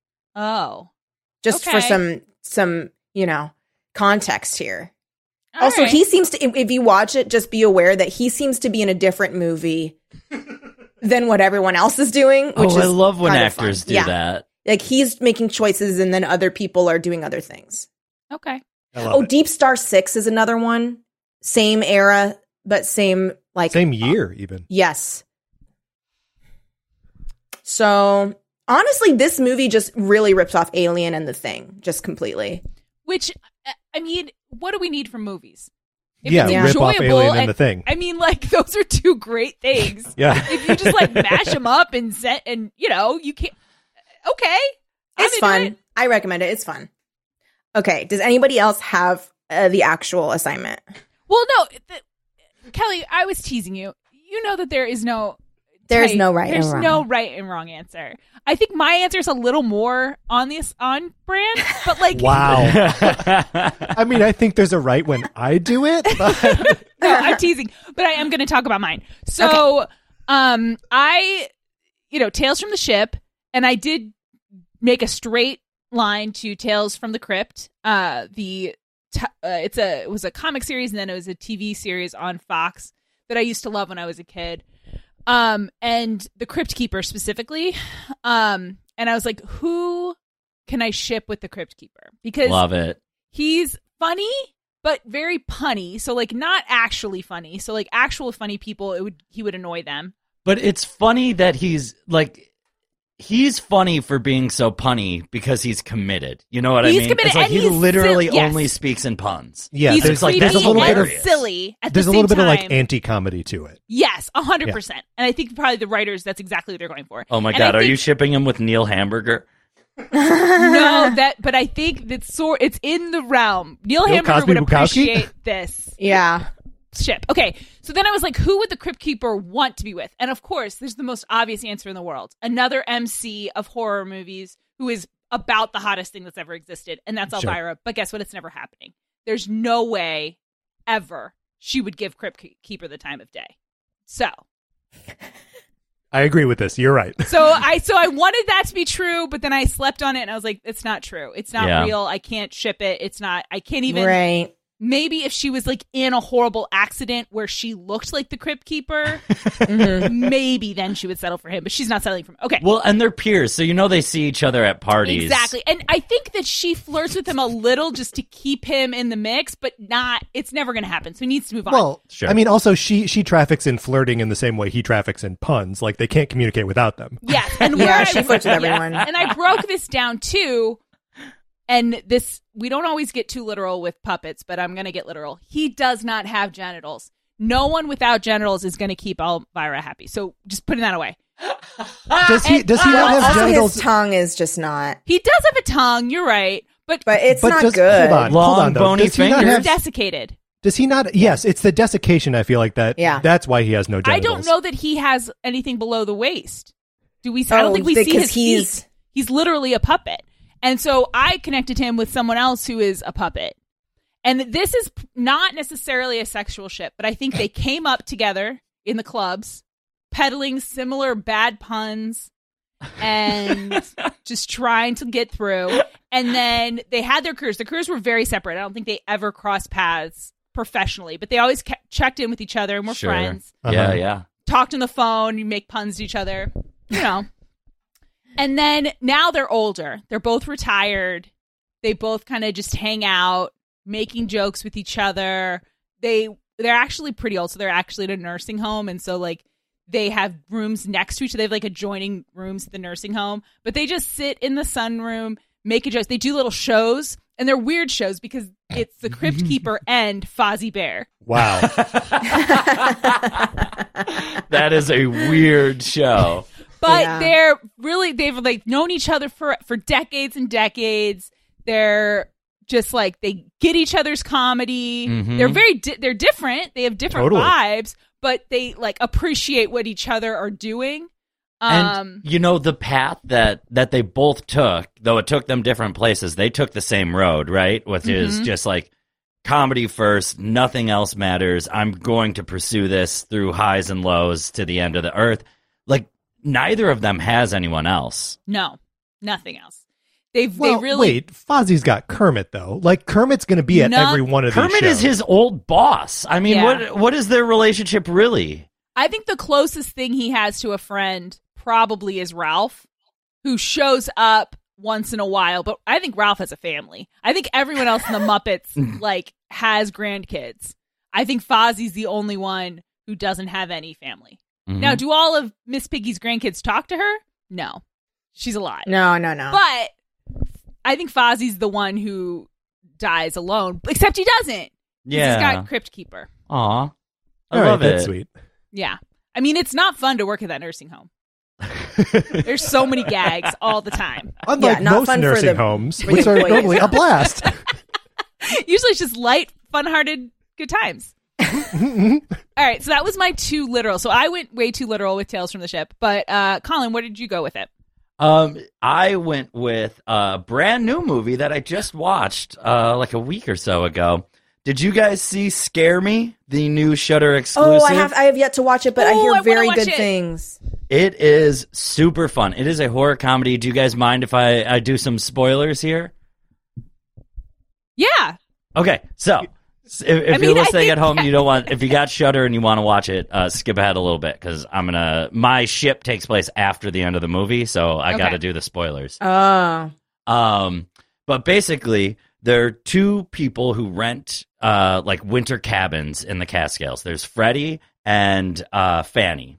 Oh. Just for Okay. some some you know context here. All also, right. he seems to. If, if you watch it, just be aware that he seems to be in a different movie than what everyone else is doing. Which oh, I is love when kind of fun. actors do Yeah. that. Like he's making choices and then other people are doing other things. Okay. I love Oh, it. Deep Star Six is another one. Same era, but same like Same year even. Yes. So honestly, this movie just really rips off Alien and The Thing just completely. Which, uh, I mean, what do we need from movies? If Yeah, it's rip off enjoyable Alien and The Thing. I mean, like, those are two great things. Yeah. If you just, like, mash them up and set, and, you know, you can't. Okay. I'm It's into fun. it. I recommend it. It's fun. Okay. Does anybody else have uh, the actual assignment? Well, no. The, Kelly, I was teasing you. You know that there is no. There's type- no right and There's wrong. no right and wrong answer. I think my answer is a little more on this on brand, but like, Wow. I mean, I think there's a right when I do it. But no, I'm teasing, but I am going to talk about mine. So, um, I, you know, Tales from the Ship, and I did make a straight line to Tales from the Crypt. Uh, the t- uh, it's a it was a comic series, and then it was a T V series on Fox that I used to love when I was a kid. Um, and the Crypt Keeper specifically. Um, and I was like, who can I ship with the Crypt Keeper? Because love it. He's funny, but very punny. So like not actually funny. So like actual funny people, it would he would annoy them. But it's funny that he's like, he's funny for being so punny because he's committed. You know what he's I mean? Committed, it's like and he he's literally sil- yes. only speaks in puns. Yeah, he's there's like creepy there's a little bit and of silly. At there's the a little same bit of like time. anti-comedy to it. Yes, a hundred percent. And I think probably the writers, that's exactly what they're going for. Oh my and god, I are think, you shipping him with Neil Hamburger? No, that. But I think that so it's in the realm. Neil Bill Hamburger Cosby would Bukowski? appreciate this. Yeah. Ship. Okay, so then I was like, who would the Crypt Keeper want to be with? And of course, there's the most obvious answer in the world. Another M C of horror movies who is about the hottest thing that's ever existed, and that's Sure. Elvira. But guess what? It's never happening. There's no way ever she would give Crypt Keeper the time of day. So... I agree with this. You're right. So I so I wanted that to be true, but then I slept on it and I was like, it's not true. It's not Yeah. real. I can't ship it. It's not, I can't even. Right. Maybe if she was like in a horrible accident where she looked like the Crypt Keeper, mm-hmm. maybe then she would settle for him, but she's not settling for him. Okay. Well, and they're peers, so you know they see each other at parties. Exactly. And I think that she flirts with him a little just to keep him in the mix, but not, it's never going to happen. So he needs to move on. Well, Sure. I mean, also she she traffics in flirting in the same way he traffics in puns. Like they can't communicate without them. Yes. And where Yeah, I she was- flirts with yes. everyone. And I broke this down too. And this, we don't always get too literal with puppets, but I'm going to get literal. He does not have genitals. No one without genitals is going to keep Elvira happy. So just putting that away. Does he does he Well, not have also genitals? his tongue is just not. He does have a tongue. You're right. But, But it's But not does- good. hold on. Long, Hold on, though. bony Does he not fingers. have- desiccated. Does he not? Yes, it's the desiccation. I feel like that. Yeah. That's why he has no genitals. I don't know that he has anything below the waist. Do we? I don't Oh, think we see because his he's- feet. He's literally a puppet. And so I connected him with someone else who is a puppet. And this is p- not necessarily a sexual ship, but I think they came up together in the clubs, peddling similar bad puns and just trying to get through. And then they had their careers. Their careers were very separate. I don't think they ever crossed paths professionally, but they always kept, checked in with each other and were Sure. friends. Uh-huh. Yeah, yeah. Talked on the phone, you make puns to each other, you know. And then now they're older. They're both retired. They both kind of just hang out, making jokes with each other. They they're actually pretty old, so they're actually at a nursing home, and so like they have rooms next to each other. They have like adjoining rooms at the nursing home, but they just sit in the sunroom, make a joke. They do little shows, and they're weird shows because it's the Crypt Keeper and Fozzie Bear. Wow. That is a weird show. But Yeah. they're really, they've like known each other for, for decades and decades. They're just like, they get each other's comedy. Mhm. They're very, di- they're different. They have different Totally. vibes, but they like appreciate what each other are doing. And Um, you know the path that that they both took, though it took them different places. They took the same road, right? Which is Mhm. just like comedy first, nothing else matters. I'm going to pursue this through highs and lows to the end of the earth. Like neither of them has anyone else. no, nothing else. They've, Well, they really, wait. Fozzie's got Kermit though. Like Kermit's going to be at No- every one of these Kermit shows. is his old boss. I mean, Yeah. what what is their relationship really? I think the closest thing he has to a friend probably is Ralph, who shows up once in a while. But I think Ralph has a family. I think everyone else in the Muppets like has grandkids. I think Fozzie's the only one who doesn't have any family. Mhm. Now, do all of Miss Piggy's grandkids talk to her? No, she's alive. No, no, no. But I think Fozzie's the one who dies alone. Except he doesn't. 'Cause Yeah. he's got Crypt Keeper. Aw. I All right, love that's it. sweet. Yeah. I mean, it's not fun to work at that nursing home. There's so many gags all the time. Unlike Yeah, not most fun for nursing the- homes, for the which are employees. normally a blast. Usually it's just light, fun-hearted, good times. All right, so that was my too literal. So I went way too literal with Tales from the Ship. But uh, Colin, where did you go with it? Um, I went with a brand new movie that I just watched uh, like a week or so ago. Did you guys see Scare Me, the new Shudder exclusive? Oh, I have I have yet to watch it, but I Oh, I hear wanna very watch good it. things. It is super fun. It is a horror comedy. Do you guys mind if I, I do some spoilers here? Yeah. Okay, so If, if I mean, you're listening at home, that... you don't want. If you got Shudder and you want to watch it, uh, skip ahead a little bit because I'm gonna. My ship takes place after the end of the movie, so I okay. got to do the spoilers. Oh. Um, but basically, there are two people who rent uh like winter cabins in the Catskills. There's Freddie and uh Fanny,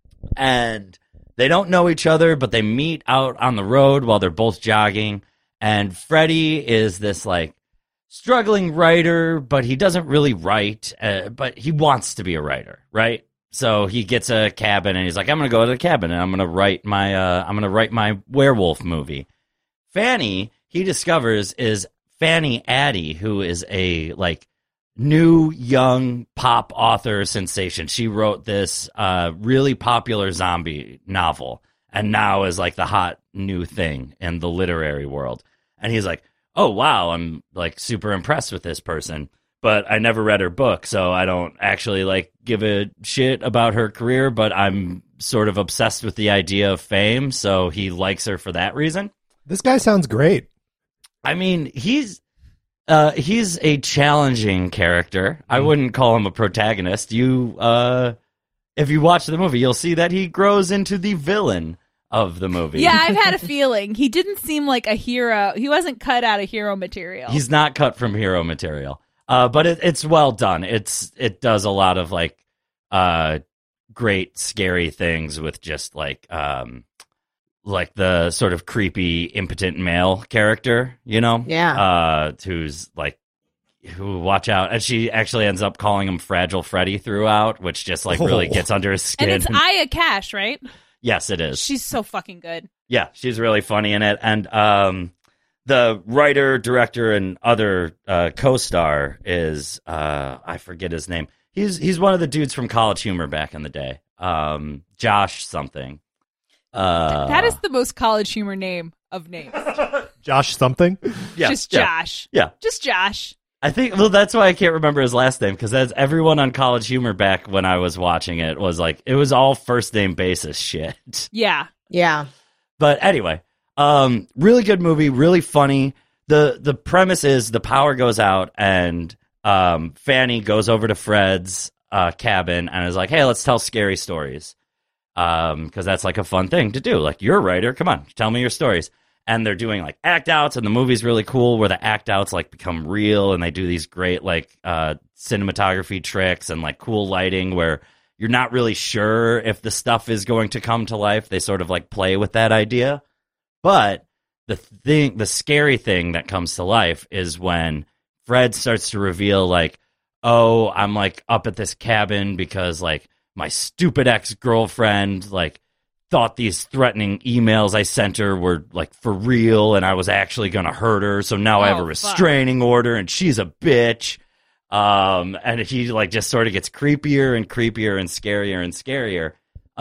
and they don't know each other, but they meet out on the road while they're both jogging. And Freddie is this like. struggling writer, but he doesn't really write, uh, but he wants to be a writer, right? So he gets a cabin and he's like, I'm going to go to the cabin and I'm going to write my, uh, I'm going to write my werewolf movie. Fanny, he discovers, is Fanny Addy, who is a like new young pop author sensation. She wrote this, uh, really popular zombie novel and now is like the hot new thing in the literary world. And he's like, oh, wow, I'm, like, super impressed with this person, but I never read her book, so I don't actually, like, give a shit about her career, but I'm sort of obsessed with the idea of fame, so he likes her for that reason. This guy sounds great. I mean, he's uh, he's a challenging character. Mm. I wouldn't call him a protagonist. You, uh, if you watch the movie, you'll see that he grows into the villain of the movie. Yeah, I've had a feeling. He didn't seem like a hero. He wasn't cut out of hero material. He's not cut from hero material. Uh, but it, it's well done. It's it does a lot of like uh, great scary things with just like um, like the sort of creepy impotent male character, you know? Yeah. Uh, who's like who watch out, and she actually ends up calling him Fragile Freddy throughout, which just like really oh. gets under his skin. And it's Aya Cash, right? Yes, it is. She's so fucking good. Yeah, she's really funny in it. And um, the writer, director, and other uh, co-star is, uh, I forget his name. He's he's one of the dudes from College Humor back in the day. Um, Josh something. Uh, that is the most College Humor name of names. Josh something? Yeah, Just yeah, Josh. Yeah. Just Josh. I think, well, that's why I can't remember his last name, because that's everyone on College Humor back when I was watching it was like, it was all first name basis shit. Yeah. Yeah. But anyway, um, really good movie, really funny. The the premise is the power goes out and um, Fanny goes over to Fred's uh, cabin and is like, hey, let's tell scary stories. Um, because that's like a fun thing to do. Like, you're a writer, come on, tell me your stories. And they're doing like act outs, and the movie's really cool where the act outs like become real, and they do these great like uh, cinematography tricks and like cool lighting where you're not really sure if the stuff is going to come to life. They sort of like play with that idea. But the thing, the scary thing that comes to life is when Fred starts to reveal like, oh, I'm like up at this cabin because like my stupid ex-girlfriend like thought these threatening emails I sent her were like for real and I was actually going to hurt her. So now oh, I have a restraining fuck. order and she's a bitch. Um, and he like just sort of gets creepier and creepier and scarier and scarier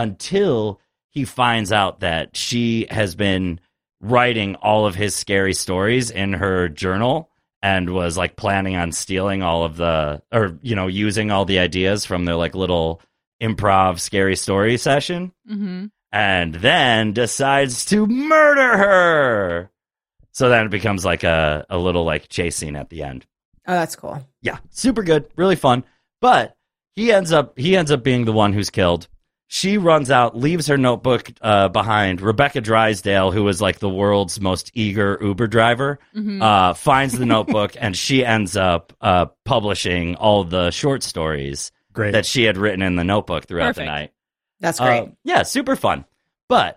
until he finds out that she has been writing all of his scary stories in her journal and was like planning on stealing all of the, or, you know, using all the ideas from their like little improv scary story session. Mm-hmm. And then decides to murder her. So then it becomes like a, a little like chase scene at the end. Oh, that's cool. Yeah, super good, really fun. But he ends up he ends up being the one who's killed. She runs out, leaves her notebook uh, behind. Rebecca Drysdale, who is like the world's most eager Uber driver, mm-hmm. uh, finds the notebook, and she ends up uh, publishing all the short stories Great. that she had written in the notebook throughout Perfect. the night. That's great. Uh, yeah, super fun. But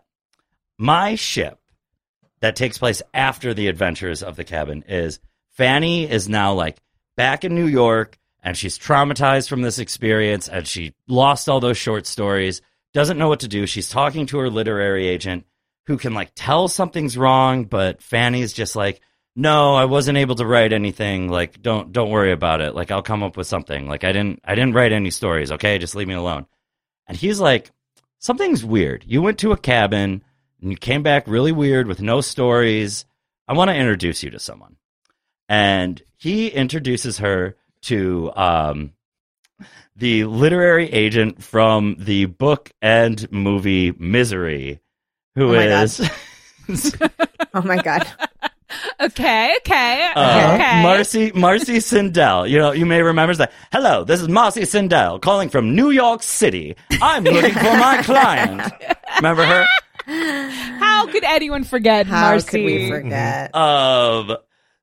my ship that takes place after the adventures of the cabin is Fanny is now like back in New York, and she's traumatized from this experience, and she lost all those short stories, doesn't know what to do. She's talking to her literary agent who can like tell something's wrong, but Fanny's just like, no, I wasn't able to write anything. Like, don't don't worry about it. Like, I'll come up with something. Like, I didn't I didn't write any stories, okay? Just leave me alone. And he's like, something's weird. You went to a cabin and you came back really weird with no stories. I want to introduce you to someone. And he introduces her to um, the literary agent from the book and movie Misery, who oh is... oh my God. Okay, okay, Uh, okay. Marcy, Marcy Sindel. You know, you may remember that. Hello, this is Marcy Sindel calling from New York City. I'm looking for my client. Remember her? How could anyone forget How Marcy? could we forget? Um,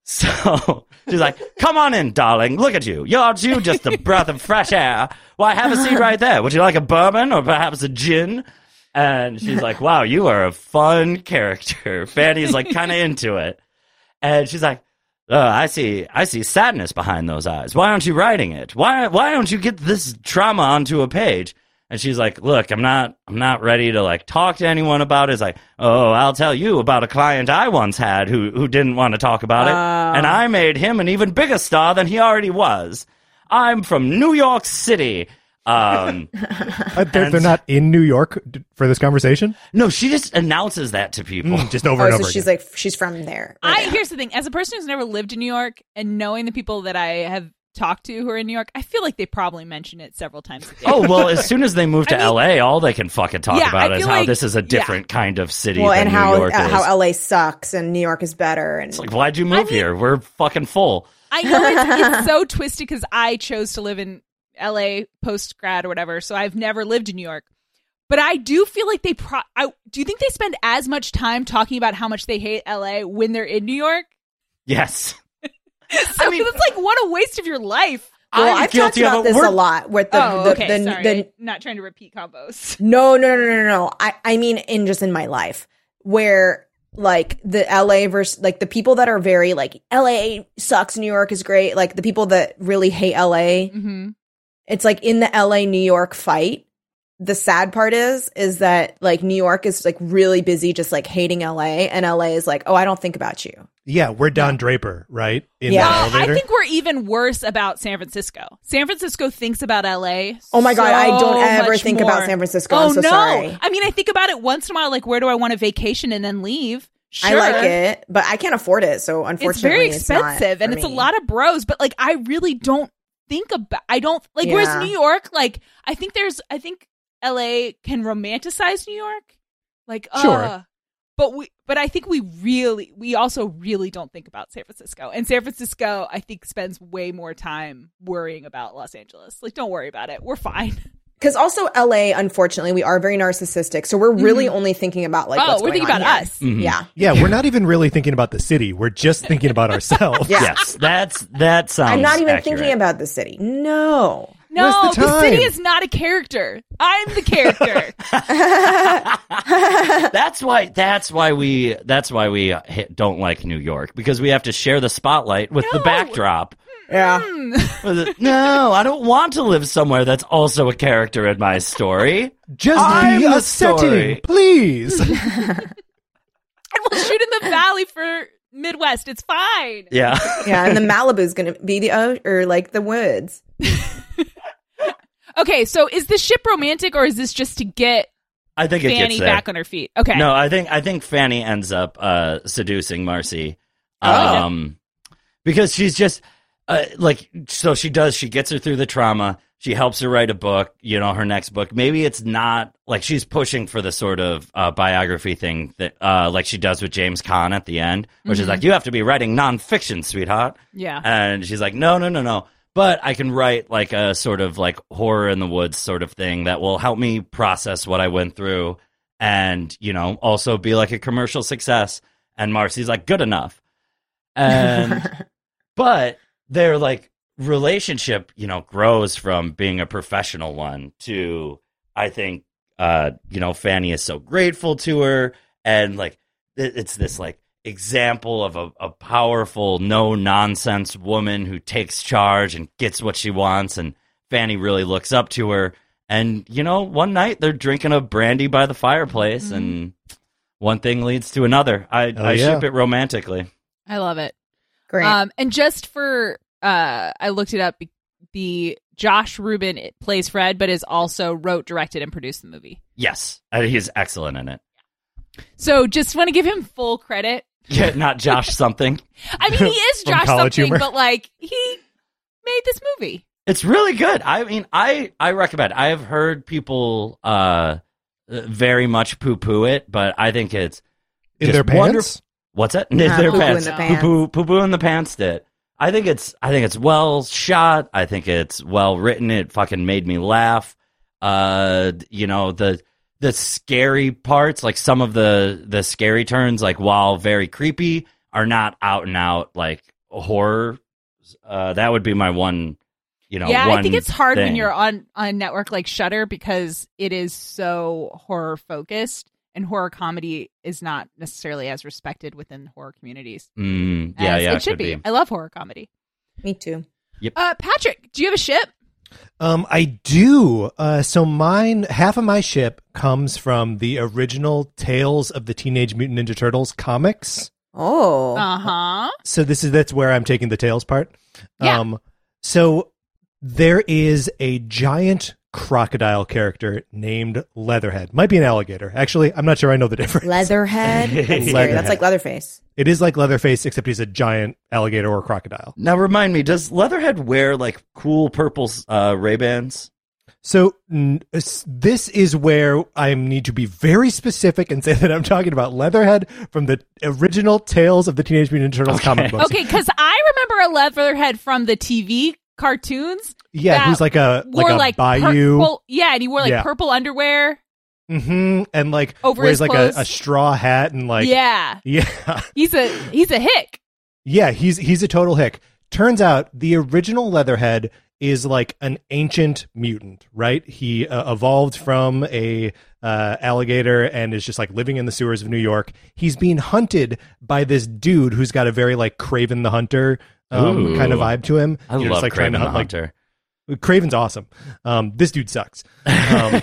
so she's like, "Come on in, darling. Look at you. You're aren't you just a breath of fresh air? Why, have a seat right there. Would you like a bourbon or perhaps a gin?" And she's like, "Wow, you are a fun character." Fanny's like kind of into it. And she's like, oh, I see I see sadness behind those eyes. Why aren't you writing it? Why why don't you get this trauma onto a page? And she's like, look, I'm not I'm not ready to like talk to anyone about it. It's like, oh, I'll tell you about a client I once had who who didn't want to talk about it. Uh. And I made him an even bigger star than he already was. I'm from New York City. Um, Uh, they're, they're not in New York d- for this conversation? no, she just announces that to people. Mm, just over Oh, and so over she's again. like, she's from there. I here's the thing: as a person who's never lived in New York and knowing the people that I have talked to who are in New York, I feel like they probably mention it several times a day. Oh, well, as soon as they move to I mean- L A, all they can fucking talk Yeah, about I is feel how like- this is a yeah. different kind of city well, than and New how York uh, is. how L A sucks and New York is better. And It's like, why'd you move I mean- here? We're fucking full. I know it's, it's so twisted because I chose to live in L A post grad or whatever, so I've never lived in New York. But I do feel like they. Pro- I, do you think they spend as much time talking about how much they hate L A when they're in New York? Yes. So mean- it's like, what a waste of your life. well, I'm I've talked guilty of about it. this We're- a lot. With the, oh, the, okay, the, sorry. the Not trying to repeat combos. no, no, no, no, no, no. I, I mean, in just in my life, where like the L A versus like the people that are very like L A sucks, New York is great. Like the people that really hate L A, Mm-hmm. it's like in the L A New York fight. The sad part is, is that like New York is like really busy, just like hating L A, and L A is like, oh, I don't think about you. Yeah, we're Don Draper, right? In Yeah. the Well, elevator. I think we're even worse about San Francisco. San Francisco thinks about L A. Oh my God, I so don't ever much think more. about San Francisco. Oh I'm so no! sorry. I mean, I think about it once in a while. Like, where do I want a vacation and then leave? I Sure. like it, but I can't afford it. So It's unfortunately, very it's not expensive, for and it's a me. lot of bros. But like, I really don't think about. I don't like. Yeah. Whereas New York, like, I think there's. I think L A can romanticize New York. Like, Sure. uh, but we. But I think we really. We also really don't think about San Francisco, and San Francisco, I think, spends way more time worrying about Los Angeles. Like, don't worry about it. We're fine. Because also L A, unfortunately, we are very narcissistic. So we're really only thinking about like Oh, what's we're going thinking on about here. us. Mhm. Yeah. Yeah, we're not even really thinking about the city. We're just thinking about ourselves. Yeah. Yes, that's that sounds. I'm not even accurate. thinking about the city. No. No, Where's the the, city time? is not a character. I'm the character. That's why. That's why we. That's why we uh, hit, don't like New York, because we have to share the spotlight with the No. backdrop. Yeah. Hmm. No, I don't want to live somewhere that's also a character in my story. Just I'm be the a setting, story. please. And we'll shoot in the valley for Midwest. It's fine. Yeah. Yeah. And the Malibu's going to be the, o- or like the woods. Okay, so is this ship romantic or is this just to get I think it Fanny gets there. back on her feet? Okay. No, I think I think Fanny ends up uh, seducing Marcy, Oh. um, because she's just uh, like so. She does. She gets her through the trauma. She helps her write a book. You know, her next book. Maybe it's not like she's pushing for the sort of uh, biography thing that, uh, like she does with James Caan at the end, where she's Mhm. like, "You have to be writing nonfiction, sweetheart." Yeah. And she's like, "No, no, no, no." But I can write like a sort of like horror in the woods sort of thing that will help me process what I went through and, you know, also be like a commercial success. And Marcy's like, good enough. And, but their like relationship, you know, grows from being a professional one to, I think, uh, you know, Fanny is so grateful to her. And like, it- it's this like, example of a, a powerful, no nonsense woman who takes charge and gets what she wants, and Fanny really looks up to her. And you know, one night they're drinking a brandy by the fireplace, Mm-hmm. and one thing leads to another. I, Oh, I yeah. ship it romantically. I love it. Great. Um, and just for, uh, I looked it up. The Josh Rubin plays Fred, but is also wrote, directed, and produced the movie. Yes, uh, he's excellent in it. So just want to give him full credit. Yeah, not Josh something. I mean, he is From Josh College something, Humor. but like he made this movie. It's really good. I mean, I I recommend. I have heard people uh very much poo poo it, but I think it's In just their pants? wonderful. What's that? Knit Uh, their poo-poo pants. in the pants. Poo poo poo in the pants. Did. I think it's. I think it's well shot. I think it's well written. It fucking made me laugh. Uh, you know the the scary parts, like some of the the scary turns, like while very creepy, are not out and out like horror. Uh, that would be my one. You know, yeah, one I think it's hard thing. when you're on on a network like Shudder because it is so horror focused, and horror comedy is not necessarily as respected within horror communities. Mm, yeah, as yeah, it should be. be. I love horror comedy. Me too. Yep. Uh, Patrick, do you have a ship? Um, I do. Uh, so mine, half of my ship comes from the original Tales of the Teenage Mutant Ninja Turtles comics. Oh. Uh huh. So this is that's where I'm taking the Tales part. Yeah. Um, so there is a giant crocodile character named Leatherhead. Might be an alligator. Actually, I'm not sure I know the difference. Leatherhead? That's scary. Leatherhead. That's like Leatherface. It is like Leatherface, except he's a giant alligator or crocodile. Now remind me, does Leatherhead wear like cool purple uh, Ray-Bans? So n- s- this is where I need to be very specific and say that I'm talking about Leatherhead from the original Tales of the Teenage Mutant Ninja Turtles Okay. comic books. Okay, because I remember a Leatherhead from the T V cartoons. Yeah, that who's like a like wore a like bayou. Purple, yeah, and he wore like Yeah. purple underwear. Mm-hmm. And like Over wears his like clothes. a, a straw hat and like yeah, yeah. he's a he's a hick. Yeah, he's he's a total hick. Turns out the original Leatherhead is like an ancient mutant, right? He uh, evolved from a uh, alligator and is just like living in the sewers of New York. He's being hunted by this dude who's got a very like Craven the Hunter um, Ooh. kind of vibe to him. I You know, love just, like, trying Craven to the hunt, like, Hunter. Craven's awesome. Um, this dude sucks. Um,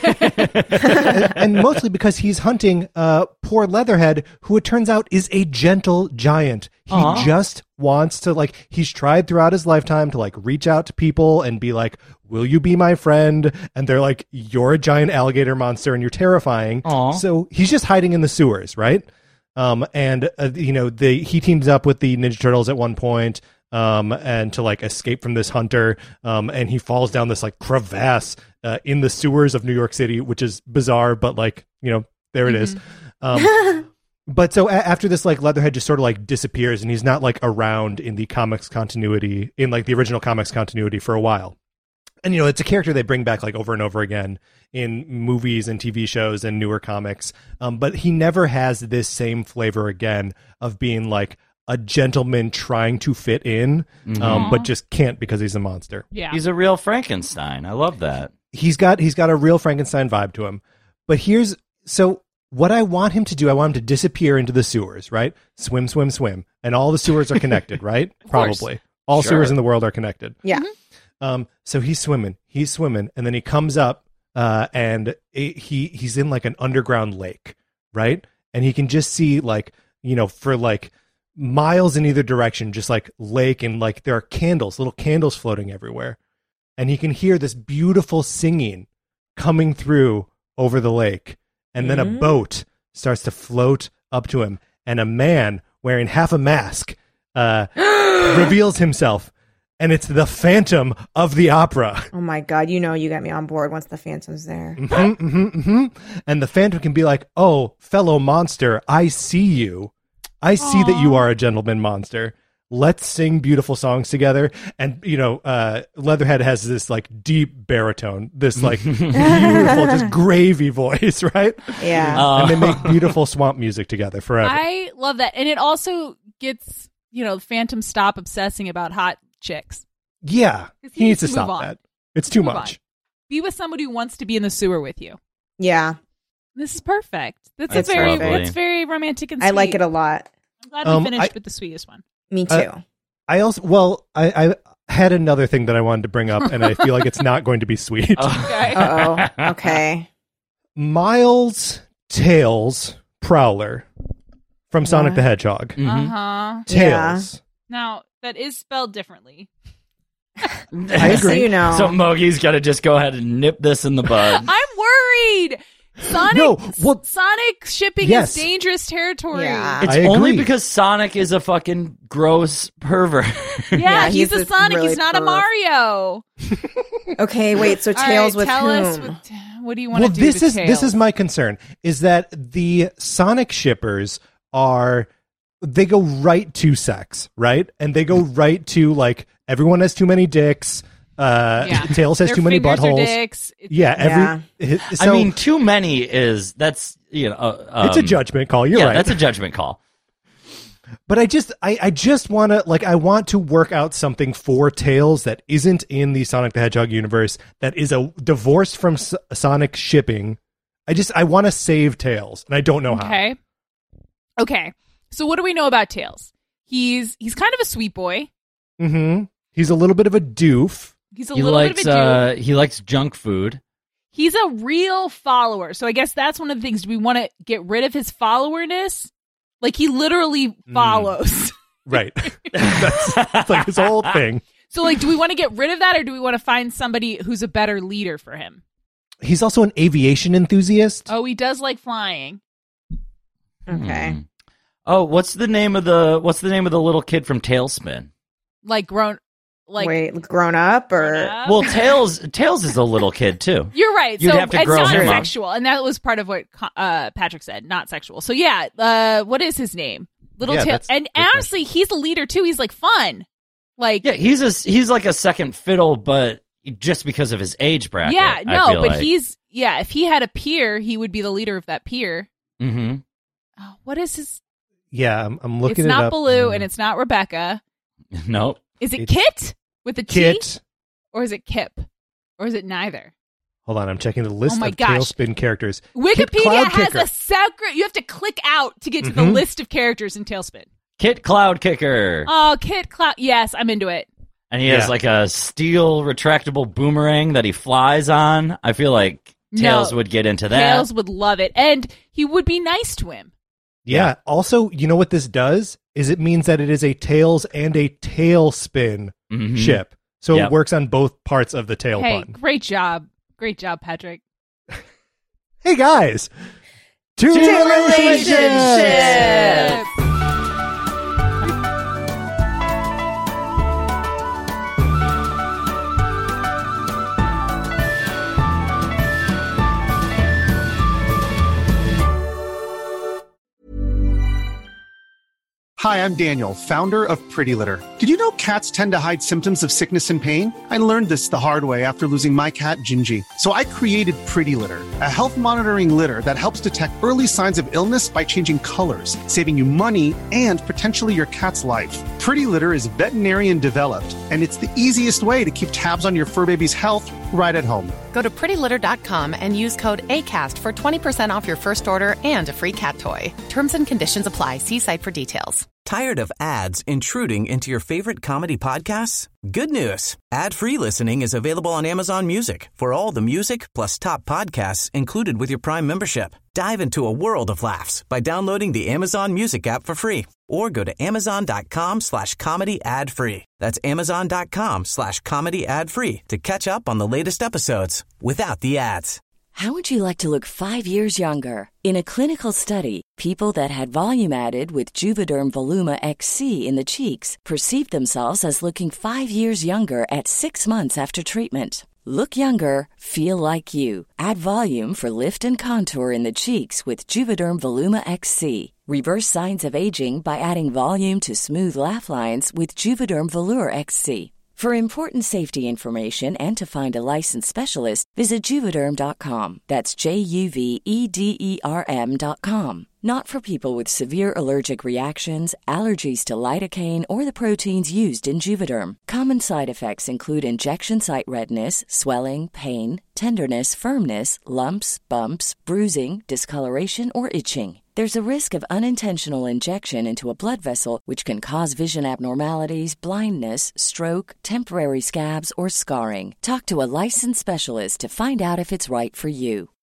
and mostly because he's hunting uh, poor Leatherhead, who it turns out is a gentle giant. He Aw. just wants to, like, he's tried throughout his lifetime to, like, reach out to people and be like, will you be my friend? And they're like, you're a giant alligator monster and you're terrifying. Aw. So he's just hiding in the sewers, right? Um, and, uh, you know, the, he teams up with the Ninja Turtles at one point. Um, and to like escape from this hunter, um, and he falls down this like crevasse uh, in the sewers of New York City, which is bizarre, but like, you know, there it is. Um, but so a- after this, like Leatherhead just sort of like disappears, and he's not like around in the comics continuity, in like the original comics continuity for a while. And you know, it's a character they bring back like over and over again in movies and T V shows and newer comics. Um, but he never has this same flavor again of being like a gentleman trying to fit in, Mhm. um, but just can't because he's a monster. Yeah, He's a real Frankenstein. I love that. He's got he's got a real Frankenstein vibe to him. But here's so what I want him to do. I want him to disappear into the sewers, right? Swim, swim, swim, and all the sewers are connected, right? course. Probably all Sure. sewers in the world are connected. Yeah. Um, so he's swimming, he's swimming, and then he comes up, uh, and it, he he's in like an underground lake, right? And he can just see like you know for like. miles in either direction, just like lake, and like there are candles, little candles floating everywhere. And he can hear this beautiful singing coming through over the lake. And then Mm-hmm. a boat starts to float up to him, and a man wearing half a mask uh, reveals himself. And it's the Phantom of the Opera. Oh my God. You know, you got me on board once the Phantom's there. Mhm, mhm, mhm. And the Phantom can be like, oh, fellow monster, I see you. I see that you are a gentleman monster. Let's sing beautiful songs together. And, you know, uh, Leatherhead has this like deep baritone, this like beautiful, just gravy voice, right? Yeah. Uh, And they make beautiful swamp music together forever. I love that, and it also gets you know Phantom stop obsessing about hot chicks. yeah. 'Cause He needs to move stop on. that. It's too Move much. on. Be with somebody who wants to be in the sewer with you. Yeah. This is perfect. That's, That's a very lovely. that's very romantic and sweet. I like it a lot. I'm glad we Um, finished I- with the sweetest one. Me too. Uh, I also, well, I, I had another thing that I wanted to bring up, and I feel like it's not going to be sweet. Okay. Uh oh. Okay. Miles Tails Prowler from Sonic What? the Hedgehog. mhm. Uh huh. Tails. Now that is spelled differently. I So agree. you know. So Mogi's got to just go ahead and nip this in the bud. I'm worried. Sonic, No, well- Sonic shipping Yes. is dangerous territory. Yeah. It's I only agree. because Sonic is a fucking gross pervert. Yeah, Yeah, he's, he's a a Sonic. really he's not a perv. Mario. Okay, wait. So All Tails right, with tell whom? us. What, what do you want Well, to do? this to is this Tails? is my concern: is that the Sonic shippers are they go right to sex, right? And they go right to like everyone has too many dicks. Uh, Yeah. Tails has Their too many fingers are buttholes. dicks. It's- Yeah, every. Yeah. hi- So I mean, too many is that's you know. Uh, um, it's a judgment call. You're yeah, right. that's a judgment call. But I just, I, I just want to, like, I want to work out something for Tails that isn't in the Sonic the Hedgehog universe, that is a divorce from S- Sonic shipping. I just, I want to save Tails, and I don't know how. Okay. Okay. So what do we know about Tails? He's he's kind of a sweet boy. Mm-hmm. He's a little bit of a doof. He's a He little likes bit of a dude. uh, he likes junk food. He's a real follower. So I guess that's one of the things. Do we want to get rid of his followerness? Like, he literally follows. Right. that's, that's like his whole thing. So, like, do we want to get rid of that, or do we want to find somebody who's a better leader for him? He's also an aviation enthusiast. Oh, he does like flying. Okay. Hmm. Oh, what's the name of the what's the name of the little kid from Tailspin? Like grown, like Wait, grown up or grown up? Well, Tails Tails is a little kid too. You're right. You'd so have to it's grow not him up. sexual, and that was part of what uh, Patrick said. Not sexual. So yeah, uh, what is his name? Little Yeah, Tail. that's And a good honestly, he's a leader too. He's like fun. Like Yeah, he's a he's like a second fiddle, but just because of his age bracket. yeah, I no, feel but like. he's yeah. If he had a peer, he would be the leader of that peer. Mm-hmm. Oh, what is his? Yeah, I'm, I'm looking It's it not up. Baloo, and it's not Rebecca. Nope. Is it It's Kit with a T, Kit. or is it Kip, or is it neither? Hold on, I'm checking the list Oh my of gosh. Tailspin characters. Kit Wikipedia Cloud has Kicker. a separate. You have to click out to get to the Mhm. list of characters in Tailspin. Kit Cloud Kicker. Oh, Kit Cloud. Yes, I'm into it. And he has Yeah. like a steel retractable boomerang that he flies on. I feel like Tails No. would get into that. Tails would love it, and he would be nice to him. Yeah. Also, you know what this does? Is it means that it is a Tails and a Tailspin Mhm. ship. So Yep. it works on both parts of the tail Hey, button. great job, great job, Patrick. Hey guys, two, Two relationships. relationships. Hi, I'm Daniel, founder of Pretty Litter. Did you know cats tend to hide symptoms of sickness and pain? I learned this the hard way after losing my cat, Gingy. So I created Pretty Litter, a health monitoring litter that helps detect early signs of illness by changing colors, saving you money and potentially your cat's life. Pretty Litter is veterinarian developed, and it's the easiest way to keep tabs on your fur baby's health right at home. Go to pretty litter dot com and use code ACAST for twenty percent off your first order and a free cat toy. Terms and conditions apply. See site for details. Tired of ads intruding into your favorite comedy podcasts? Good news. Ad-free listening is available on Amazon Music for all the music plus top podcasts included with your Prime membership. Dive into a world of laughs by downloading the Amazon Music app for free or go to amazon.com slash comedy ad free. That's amazon.com slash comedy ad free to catch up on the latest episodes without the ads. How would you like to look five years younger? In a clinical study, people that had volume added with Juvederm Voluma X C in the cheeks perceived themselves as looking five years younger at six months after treatment. Look younger, feel like you. Add volume for lift and contour in the cheeks with Juvederm Voluma X C. Reverse signs of aging by adding volume to smooth laugh lines with Juvederm Volure X C. For important safety information and to find a licensed specialist, visit Juvederm dot com. That's J U V E D E R M dot com. Not for people with severe allergic reactions, allergies to lidocaine, or the proteins used in Juvederm. Common side effects include injection site redness, swelling, pain, tenderness, firmness, lumps, bumps, bruising, discoloration, or itching. There's a risk of unintentional injection into a blood vessel, which can cause vision abnormalities, blindness, stroke, temporary scabs, or scarring. Talk to a licensed specialist to find out if it's right for you.